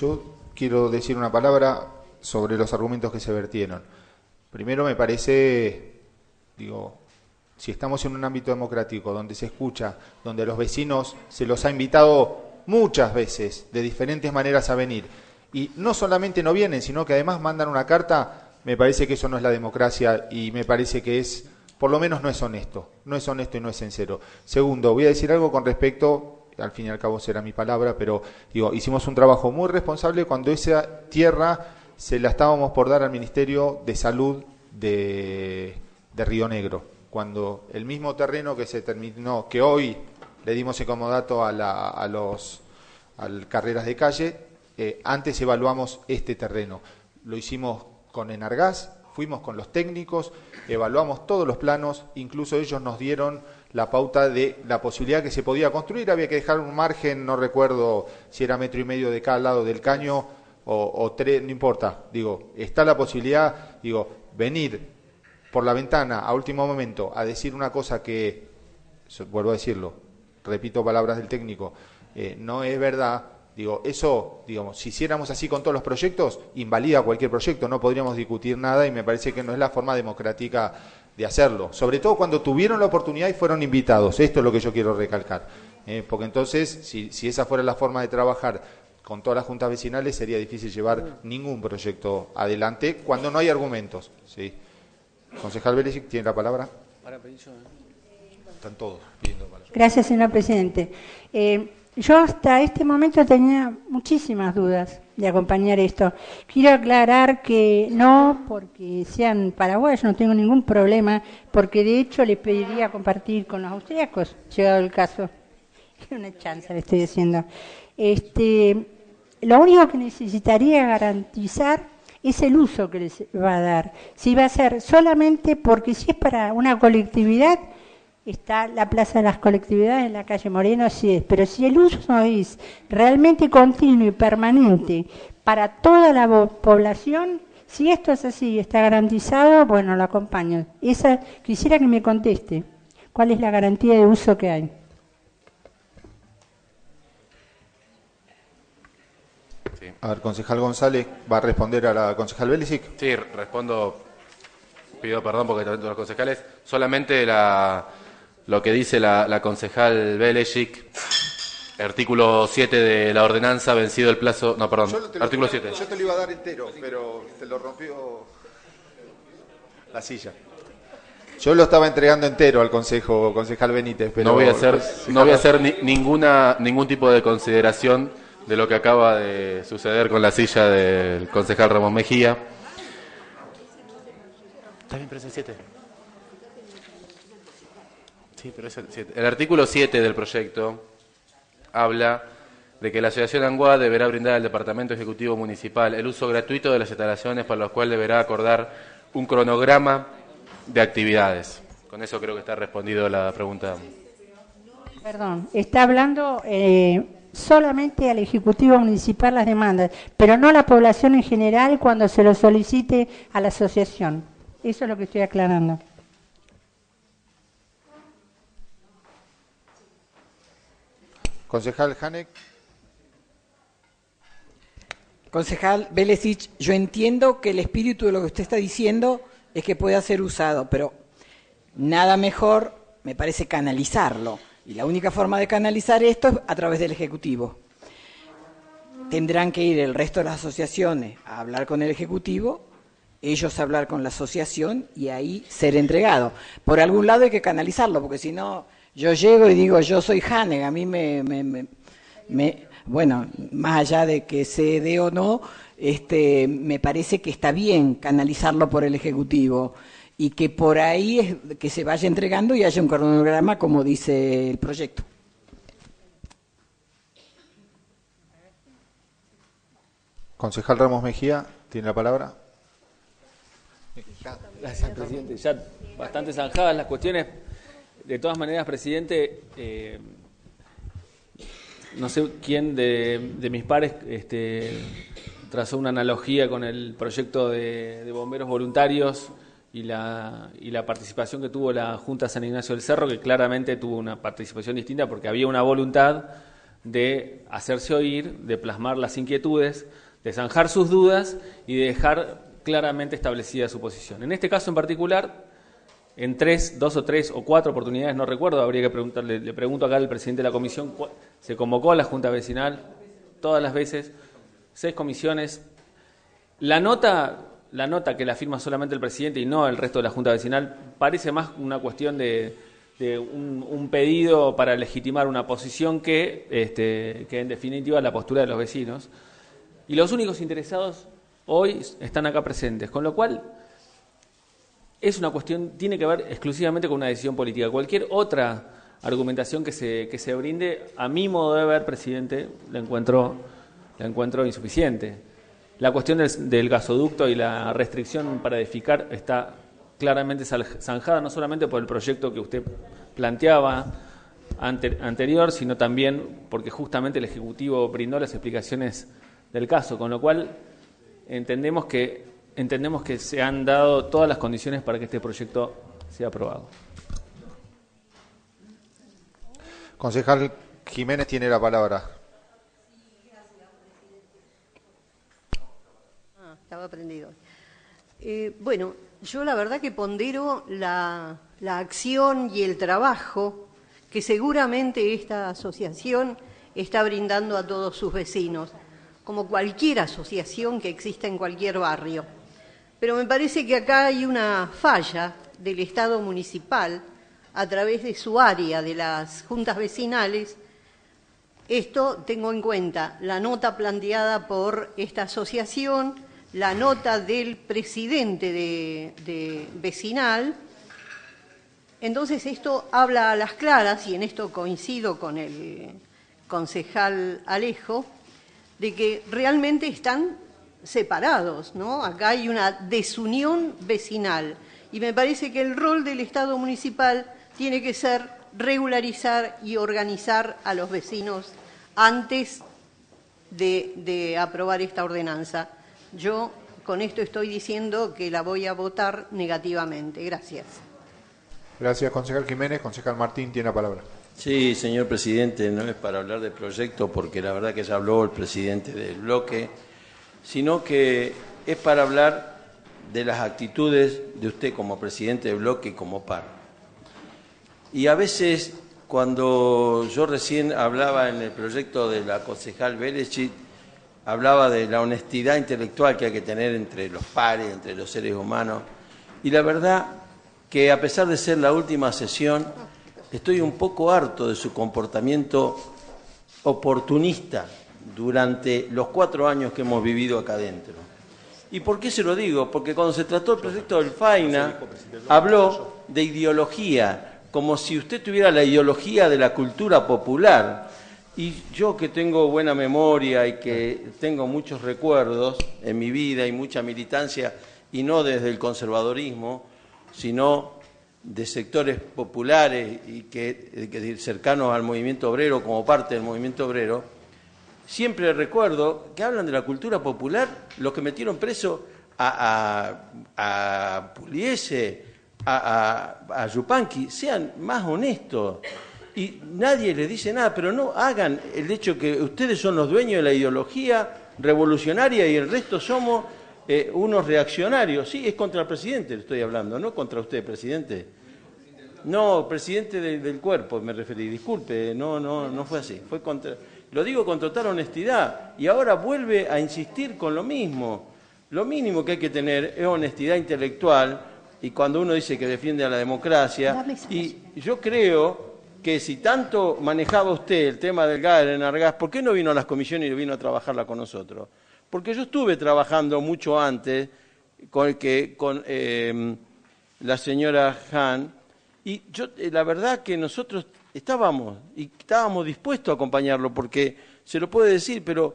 Yo quiero decir una palabra sobre los argumentos que se vertieron. Primero, me parece, digo, si estamos en un ámbito democrático donde se escucha, donde a los vecinos se los ha invitado muchas veces, de diferentes maneras a venir, y no solamente no vienen, sino que además mandan una carta, me parece que eso no es la democracia y me parece que es, por lo menos no es honesto, no es honesto y no es sincero. Segundo, voy a decir algo con respecto, al fin y al cabo será mi palabra, pero digo, hicimos un trabajo muy responsable cuando esa tierra se la estábamos por dar al Ministerio de Salud de, de Río Negro, cuando el mismo terreno que se terminó, que hoy le dimos el comodato a, la, a los a carreras de calle, eh, antes evaluamos este terreno. Lo hicimos con Enargás, fuimos con los técnicos, evaluamos todos los planos, incluso ellos nos dieron la pauta de la posibilidad que se podía construir, había que dejar un margen, no recuerdo si era metro y medio de cada lado del caño o, o tres, no importa, digo, está la posibilidad, digo, venir por la ventana a último momento a decir una cosa que, vuelvo a decirlo, repito palabras del técnico, eh, no es verdad. Digo, eso, digamos, si hiciéramos así con todos los proyectos, invalida cualquier proyecto, no podríamos discutir nada y me parece que no es la forma democrática de hacerlo. Sobre todo cuando tuvieron la oportunidad y fueron invitados. Esto es lo que yo quiero recalcar. Eh, porque entonces, si, si esa fuera la forma de trabajar con todas las juntas vecinales, sería difícil llevar ningún proyecto adelante cuando no hay argumentos. ¿Sí? Concejal Vélez, ¿tiene la palabra? Están todos pidiendo palabra. Gracias, señor presidente. Eh, Yo hasta este momento tenía muchísimas dudas de acompañar esto. Quiero aclarar que no porque sean paraguayos, no tengo ningún problema, porque de hecho les pediría compartir con los austriacos, llegado el caso. Una chance le estoy diciendo. Este, lo único que necesitaría garantizar es el uso que les va a dar. Si va a ser solamente porque si es para una colectividad, está la Plaza de las Colectividades en la calle Moreno, sí es, pero si el uso no es realmente continuo y permanente para toda la población, si esto es así y está garantizado, bueno, lo acompaño. Esa, quisiera que me conteste, ¿cuál es la garantía de uso que hay? Sí. A ver, concejal González, ¿va a responder a la concejal Belisic? Sí, respondo, pido perdón porque también los concejales, solamente la... lo que dice la, la concejal Belesic, artículo siete de la ordenanza, vencido el plazo... No, perdón, lo, artículo siete. Yo te lo iba a dar entero, pero te lo rompió la silla. Yo lo estaba entregando entero al consejo, concejal Benítez, pero... No voy a hacer, no voy a hacer ni, ninguna, ningún tipo de consideración de lo que acaba de suceder con la silla del concejal Ramón Mejía. ¿Está bien, pero es el siete? Sí, pero es el siete. El artículo siete del proyecto habla de que la Asociación ANGUA deberá brindar al Departamento Ejecutivo Municipal el uso gratuito de las instalaciones para los cuales deberá acordar un cronograma de actividades. Con eso creo que está respondido la pregunta. Perdón, está hablando eh, solamente al Ejecutivo Municipal las demandas, pero no a la población en general cuando se lo solicite a la asociación. Eso es lo que estoy aclarando. Concejal Hanek. Concejal Belesic, yo entiendo que el espíritu de lo que usted está diciendo es que pueda ser usado, pero nada mejor, me parece, canalizarlo. Y la única forma de canalizar esto es a través del Ejecutivo. Tendrán que ir el resto de las asociaciones a hablar con el Ejecutivo, ellos a hablar con la asociación y ahí ser entregado. Por algún lado hay que canalizarlo, porque si no, yo llego y digo, yo soy Hanek, a mí me... me, me, me bueno, más allá de que se dé o no, este, me parece que está bien canalizarlo por el Ejecutivo y que por ahí es que se vaya entregando y haya un cronograma como dice el proyecto. Concejal Ramos Mejía, ¿tiene la palabra? Gracias, presidente. Ya bastante zanjadas las cuestiones. De todas maneras, presidente, eh, no sé quién de, de mis pares este, trazó una analogía con el proyecto de, de bomberos voluntarios y la, y la participación que tuvo la Junta San Ignacio del Cerro, que claramente tuvo una participación distinta porque había una voluntad de hacerse oír, de plasmar las inquietudes, de zanjar sus dudas y de dejar claramente establecida su posición. En este caso en particular, en tres, dos o tres o cuatro oportunidades, no recuerdo, habría que preguntarle, le pregunto acá al presidente de la comisión, se convocó a la Junta Vecinal todas las veces, seis comisiones. La nota, la nota que la firma solamente el presidente y no el resto de la Junta Vecinal parece más una cuestión de, de un, un pedido para legitimar una posición que, este, que en definitiva la postura de los vecinos. Y los únicos interesados hoy están acá presentes, con lo cual es una cuestión, tiene que ver exclusivamente con una decisión política. Cualquier otra argumentación que se, que se brinde, a mi modo de ver, presidente, la encuentro, la encuentro insuficiente. La cuestión del, del gasoducto y la restricción para edificar está claramente zanjada, no solamente por el proyecto que usted planteaba ante, anterior, sino también porque justamente el Ejecutivo brindó las explicaciones del caso, con lo cual entendemos que entendemos que se han dado todas las condiciones para que este proyecto sea aprobado. Concejal Jiménez tiene la palabra. Ah, estaba prendido. Eh, bueno, yo la verdad que pondero la, la acción y el trabajo que seguramente esta asociación está brindando a todos sus vecinos, como cualquier asociación que exista en cualquier barrio. Pero me parece que acá hay una falla del Estado municipal a través de su área, de las juntas vecinales. Esto tengo en cuenta la nota planteada por esta asociación, la nota del presidente de, de vecinal. Entonces esto habla a las claras, y en esto coincido con el concejal Alejo, de que realmente están separados, ¿no? Acá hay una desunión vecinal y me parece que el rol del Estado municipal tiene que ser regularizar y organizar a los vecinos antes de, de aprobar esta ordenanza. Yo con esto estoy diciendo que la voy a votar negativamente. Gracias. Gracias, concejal Jiménez. Concejal Martín tiene la palabra. Sí, señor presidente, no es para hablar del proyecto porque la verdad que ya habló el presidente del bloque, sino que es para hablar de las actitudes de usted como presidente del bloque y como par. Y a veces, cuando yo recién hablaba en el proyecto de la concejal Berechit, hablaba de la honestidad intelectual que hay que tener entre los pares, entre los seres humanos, y la verdad que a pesar de ser la última sesión, estoy un poco harto de su comportamiento oportunista durante los cuatro años que hemos vivido acá adentro. ¿Y por qué se lo digo? Porque cuando se trató el proyecto del FAINA, habló de ideología, como si usted tuviera la ideología de la cultura popular. Y yo que tengo buena memoria y que tengo muchos recuerdos en mi vida y mucha militancia, y no desde el conservadorismo, sino de sectores populares y que, que cercanos al movimiento obrero, como parte del movimiento obrero, siempre recuerdo que hablan de la cultura popular, los que metieron preso a, a, a Pugliese, a, a, a Yupanqui, sean más honestos. Y nadie les dice nada, pero no hagan el hecho que ustedes son los dueños de la ideología revolucionaria y el resto somos eh, unos reaccionarios. Sí, es contra el presidente, le estoy hablando, no contra usted, presidente. No, presidente de, del cuerpo me referí, disculpe, no, no, no fue así. Fue contra, lo digo con total honestidad y ahora vuelve a insistir con lo mismo. Lo mínimo que hay que tener es honestidad intelectual y cuando uno dice que defiende a la democracia, y yo creo que si tanto manejaba usted el tema del gas, del Enargas, ¿por qué no vino a las comisiones y vino a trabajarla con nosotros? Porque yo estuve trabajando mucho antes con, que, con eh, la señora Han, y yo eh, la verdad que nosotros estábamos, y estábamos dispuestos a acompañarlo, porque se lo puede decir, pero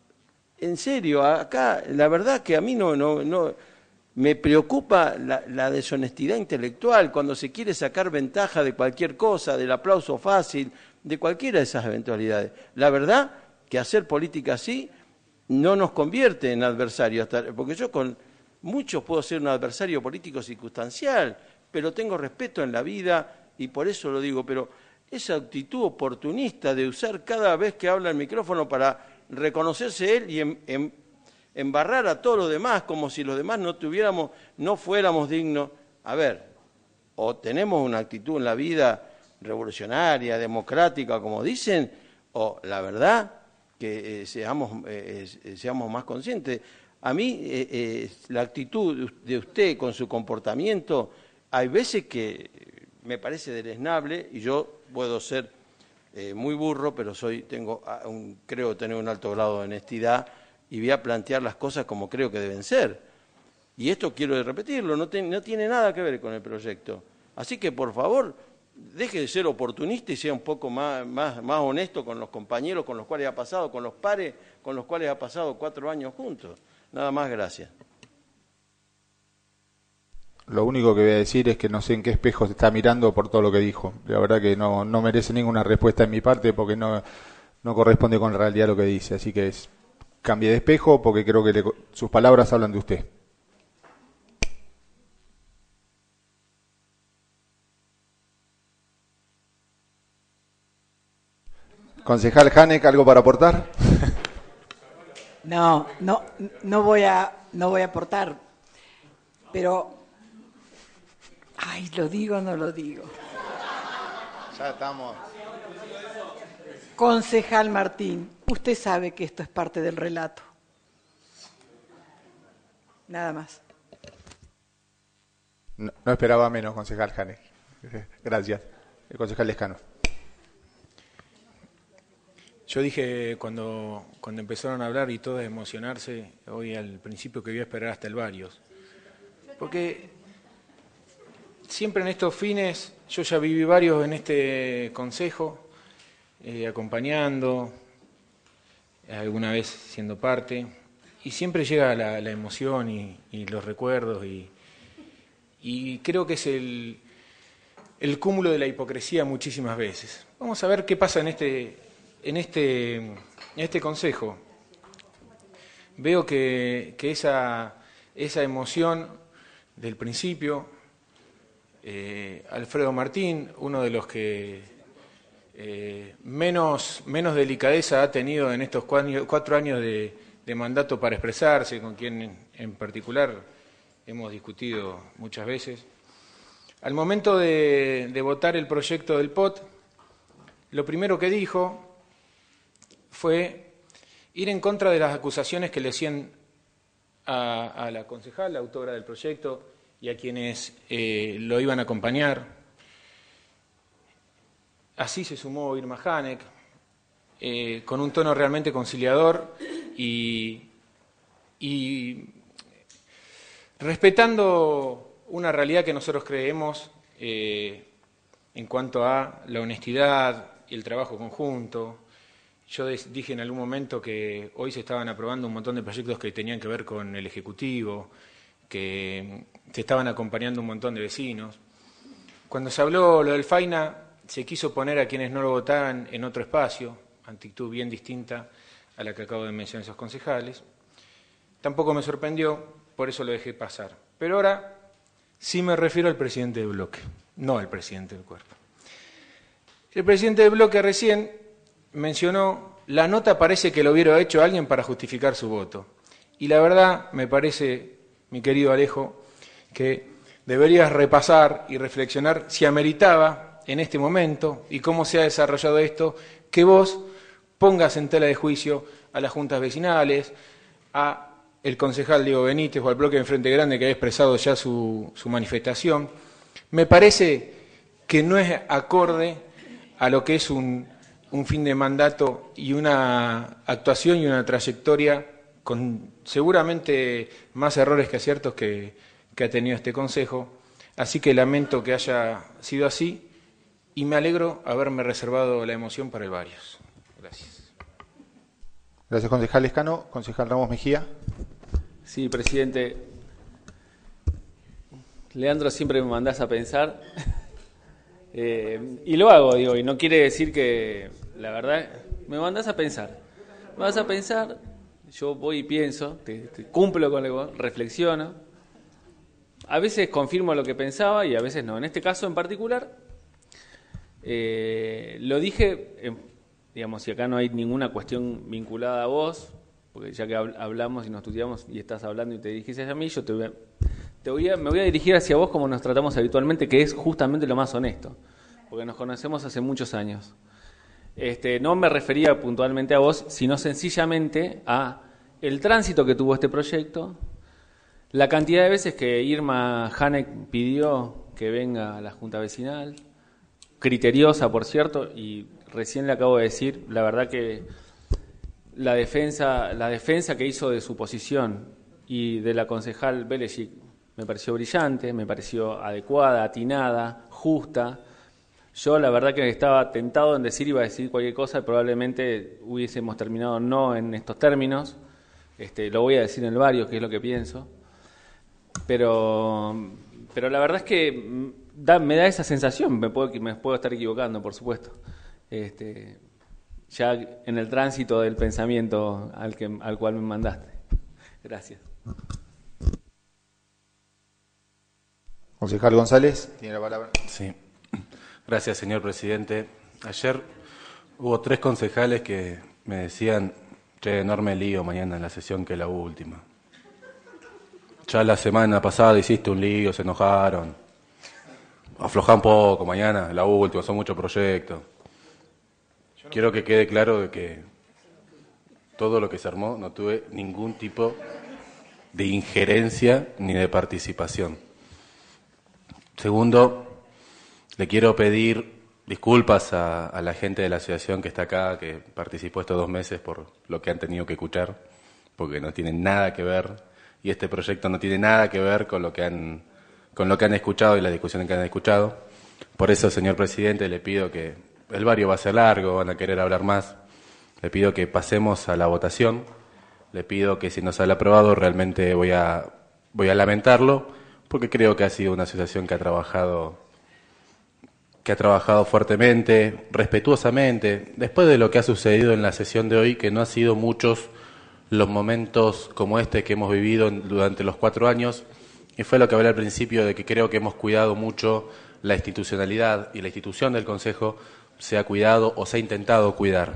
en serio, acá la verdad que a mí no... no, no me preocupa la, la deshonestidad intelectual cuando se quiere sacar ventaja de cualquier cosa, del aplauso fácil, de cualquiera de esas eventualidades. La verdad que hacer política así no nos convierte en adversarios, porque yo con muchos puedo ser un adversario político circunstancial, pero tengo respeto en la vida y por eso lo digo. Pero esa actitud oportunista de usar cada vez que habla el micrófono para reconocerse él y em, em, embarrar a todos los demás como si los demás no tuviéramos, no fuéramos dignos. A ver, o tenemos una actitud en la vida revolucionaria, democrática, como dicen, o la verdad que eh, seamos, eh, eh, seamos más conscientes. A mí eh, eh, la actitud de usted con su comportamiento, hay veces que me parece deleznable y yo puedo ser eh, muy burro, pero soy tengo un, creo tener un alto grado de honestidad y voy a plantear las cosas como creo que deben ser. Y esto quiero repetirlo, no, te, no tiene nada que ver con el proyecto. Así que, por favor, deje de ser oportunista y sea un poco más, más, más honesto con los compañeros con los cuales ha pasado, con los pares con los cuales ha pasado cuatro años juntos. Nada más, gracias. Lo único que voy a decir es que no sé en qué espejo se está mirando por todo lo que dijo. La verdad que no, no merece ninguna respuesta en mi parte porque no, no corresponde con la realidad lo que dice. Así que es, cambie de espejo porque creo que le, sus palabras hablan de usted. Concejal Hanek, ¿algo para aportar? No, no, no voy a, no voy a aportar, pero, ay, lo digo o no lo digo. Ya estamos. Concejal Martín, usted sabe que esto es parte del relato. Nada más. No, no esperaba menos, concejal Hanek. Gracias. El concejal Lescano. Yo dije cuando, cuando empezaron a hablar y todos a emocionarse, hoy al principio que voy a esperar hasta el Varios. Porque siempre en estos fines, yo ya viví varios en este consejo, eh, acompañando, alguna vez siendo parte, y siempre llega la, la emoción y, y los recuerdos, y, y creo que es el, el cúmulo de la hipocresía muchísimas veces. Vamos a ver qué pasa en este... En este, en este consejo veo que, que esa, esa emoción del principio, eh, Alfredo Martín, uno de los que eh, menos, menos delicadeza ha tenido en estos cuatro, cuatro años de, de mandato para expresarse, con quien en, en particular hemos discutido muchas veces, al momento de, de votar el proyecto del P O T, lo primero que dijo fue ir en contra de las acusaciones que le hacían a, a la concejal, la autora del proyecto, y a quienes eh, lo iban a acompañar. Así se sumó Irma Hanek, eh, con un tono realmente conciliador y, y respetando una realidad que nosotros creemos eh, en cuanto a la honestidad y el trabajo conjunto. Yo dije en algún momento que hoy se estaban aprobando un montón de proyectos que tenían que ver con el Ejecutivo, que se estaban acompañando un montón de vecinos. Cuando se habló lo del Faina, se quiso poner a quienes no lo votaban en otro espacio, actitud bien distinta a la que acabo de mencionar esos concejales. Tampoco me sorprendió, por eso lo dejé pasar. Pero ahora sí me refiero al presidente del bloque, no al presidente del cuerpo. El presidente del bloque recién mencionó, la nota parece que lo hubiera hecho alguien para justificar su voto. Y la verdad, me parece, mi querido Alejo, que deberías repasar y reflexionar si ameritaba en este momento y cómo se ha desarrollado esto, que vos pongas en tela de juicio a las juntas vecinales, a el concejal Diego Benítez o al bloque de Frente Grande que ha expresado ya su, su manifestación. Me parece que no es acorde a lo que es un... un fin de mandato y una actuación y una trayectoria con seguramente más errores que aciertos que, que ha tenido este Consejo. Así que lamento que haya sido así y me alegro haberme reservado la emoción para el Varios. Gracias. Gracias, concejal Lescano. Concejal Ramos Mejía. Sí, presidente. Leandro, siempre me mandás a pensar. Eh, y lo hago, digo, y no quiere decir que, la verdad, me mandás a pensar. Me vas a pensar, yo voy y pienso, te, te cumplo con lo que reflexiono. A veces confirmo lo que pensaba y a veces no. En este caso en particular, Eh, lo dije, eh, digamos, si acá no hay ninguna cuestión vinculada a vos, porque ya que hablamos y nos estudiamos y estás hablando y te dirigís hacia mí, yo te voy a, te voy a, me voy a dirigir hacia vos como nos tratamos habitualmente, que es justamente lo más honesto, porque nos conocemos hace muchos años. Este, no me refería puntualmente a vos, sino sencillamente a el tránsito que tuvo este proyecto, la cantidad de veces que Irma Hanek pidió que venga a la Junta Vecinal, criteriosa, por cierto, y recién le acabo de decir, la verdad que la defensa, la defensa que hizo de su posición y de la concejal Belegic me pareció brillante, me pareció adecuada, atinada, justa. Yo la verdad que estaba tentado en decir, iba a decir cualquier cosa, y probablemente hubiésemos terminado no en estos términos. Este, lo voy a decir en el barrio, que es lo que pienso. Pero, pero la verdad es que da, me da esa sensación, me puedo, me puedo estar equivocando, por supuesto. Este, ya en el tránsito del pensamiento al, que, al cual me mandaste. Gracias. Concejal González, tiene la palabra. Sí. Gracias, señor presidente. Ayer hubo tres concejales que me decían, che, enorme lío mañana en la sesión, que es la última. Ya la semana pasada hiciste un lío, se enojaron. Aflojá un poco, mañana, la última, son muchos proyectos. Quiero que quede claro de que todo lo que se armó no tuve ningún tipo de injerencia ni de participación. Segundo, le quiero pedir disculpas a, a la gente de la asociación que está acá, que participó estos dos meses por lo que han tenido que escuchar, porque no tienen nada que ver, y este proyecto no tiene nada que ver con lo que han, con lo que han escuchado y las discusiones que han escuchado. Por eso, señor presidente, le pido que, el barrio va a ser largo, van a querer hablar más, le pido que pasemos a la votación, le pido que si no sale aprobado realmente voy a, voy a lamentarlo, porque creo que ha sido una asociación que ha trabajado que ha trabajado fuertemente, respetuosamente, después de lo que ha sucedido en la sesión de hoy, que no han sido muchos los momentos como este que hemos vivido durante los cuatro años, y fue lo que hablé al principio, de que creo que hemos cuidado mucho la institucionalidad, y la institución del Consejo se ha cuidado o se ha intentado cuidar.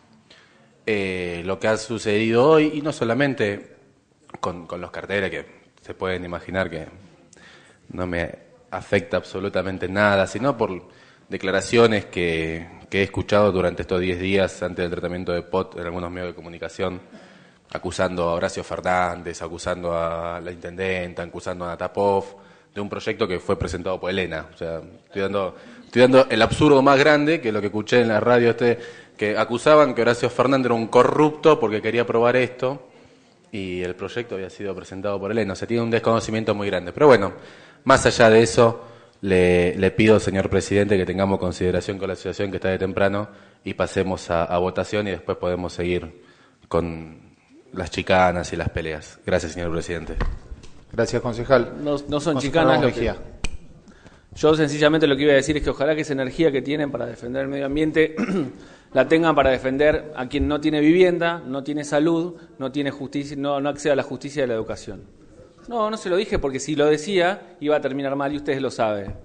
Eh, lo que ha sucedido hoy, y no solamente con, con los carteles, que se pueden imaginar que no me afecta absolutamente nada, sino por declaraciones que, que he escuchado durante estos diez días antes del tratamiento de P O T en algunos medios de comunicación, acusando a Horacio Fernández, acusando a la intendenta, acusando a Natapov, de un proyecto que fue presentado por Elena. O sea, estoy dando, estoy dando el absurdo más grande, que lo que escuché en la radio, este, que acusaban que Horacio Fernández era un corrupto porque quería aprobar esto, y el proyecto había sido presentado por Elena. O sea, tiene un desconocimiento muy grande. Pero bueno, más allá de eso, le, le pido, señor presidente, que tengamos consideración con la asociación que está de temprano y pasemos a, a votación, y después podemos seguir con las chicanas y las peleas. Gracias, señor presidente. Gracias, concejal. No, no son Concejal chicanas. Lo Mejía. que, yo sencillamente lo que iba a decir es que ojalá que esa energía que tienen para defender el medio ambiente la tengan para defender a quien no tiene vivienda, no tiene salud, no tiene justicia, no, no accede a la justicia y a la educación. No, no se lo dije porque si lo decía iba a terminar mal y ustedes lo saben.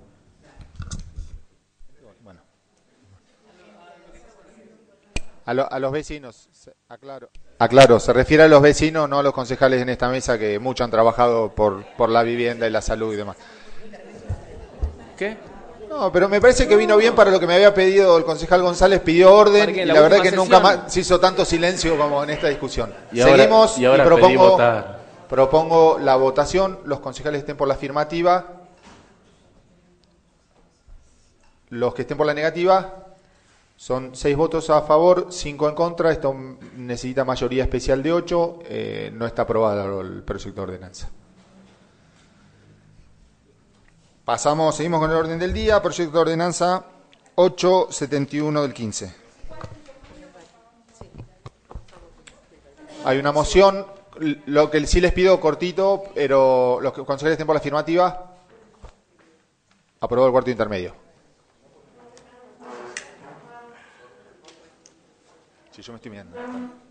Bueno. A, lo, a los vecinos, aclaro. Aclaro, se refiere a los vecinos, no a los concejales en esta mesa, que mucho han trabajado por, por la vivienda y la salud y demás. ¿Qué? No, pero me parece que vino bien para lo que me había pedido el concejal González, pidió orden, y la, la verdad que sesión nunca más se hizo tanto silencio como en esta discusión. Y ahora, Seguimos y, ahora y propongo, votar. propongo la votación, los concejales estén por la afirmativa, los que estén por la negativa. Son seis votos a favor, cinco en contra. Esto necesita mayoría especial de ocho. Eh, no está aprobado el proyecto de ordenanza. Pasamos, seguimos con el orden del día. Proyecto de ordenanza ochocientos setenta y uno del quince. Hay una moción. Lo que sí les pido cortito, pero los concejales estén por la afirmativa. Aprobado el cuarto intermedio. Si yo me estoy mirando.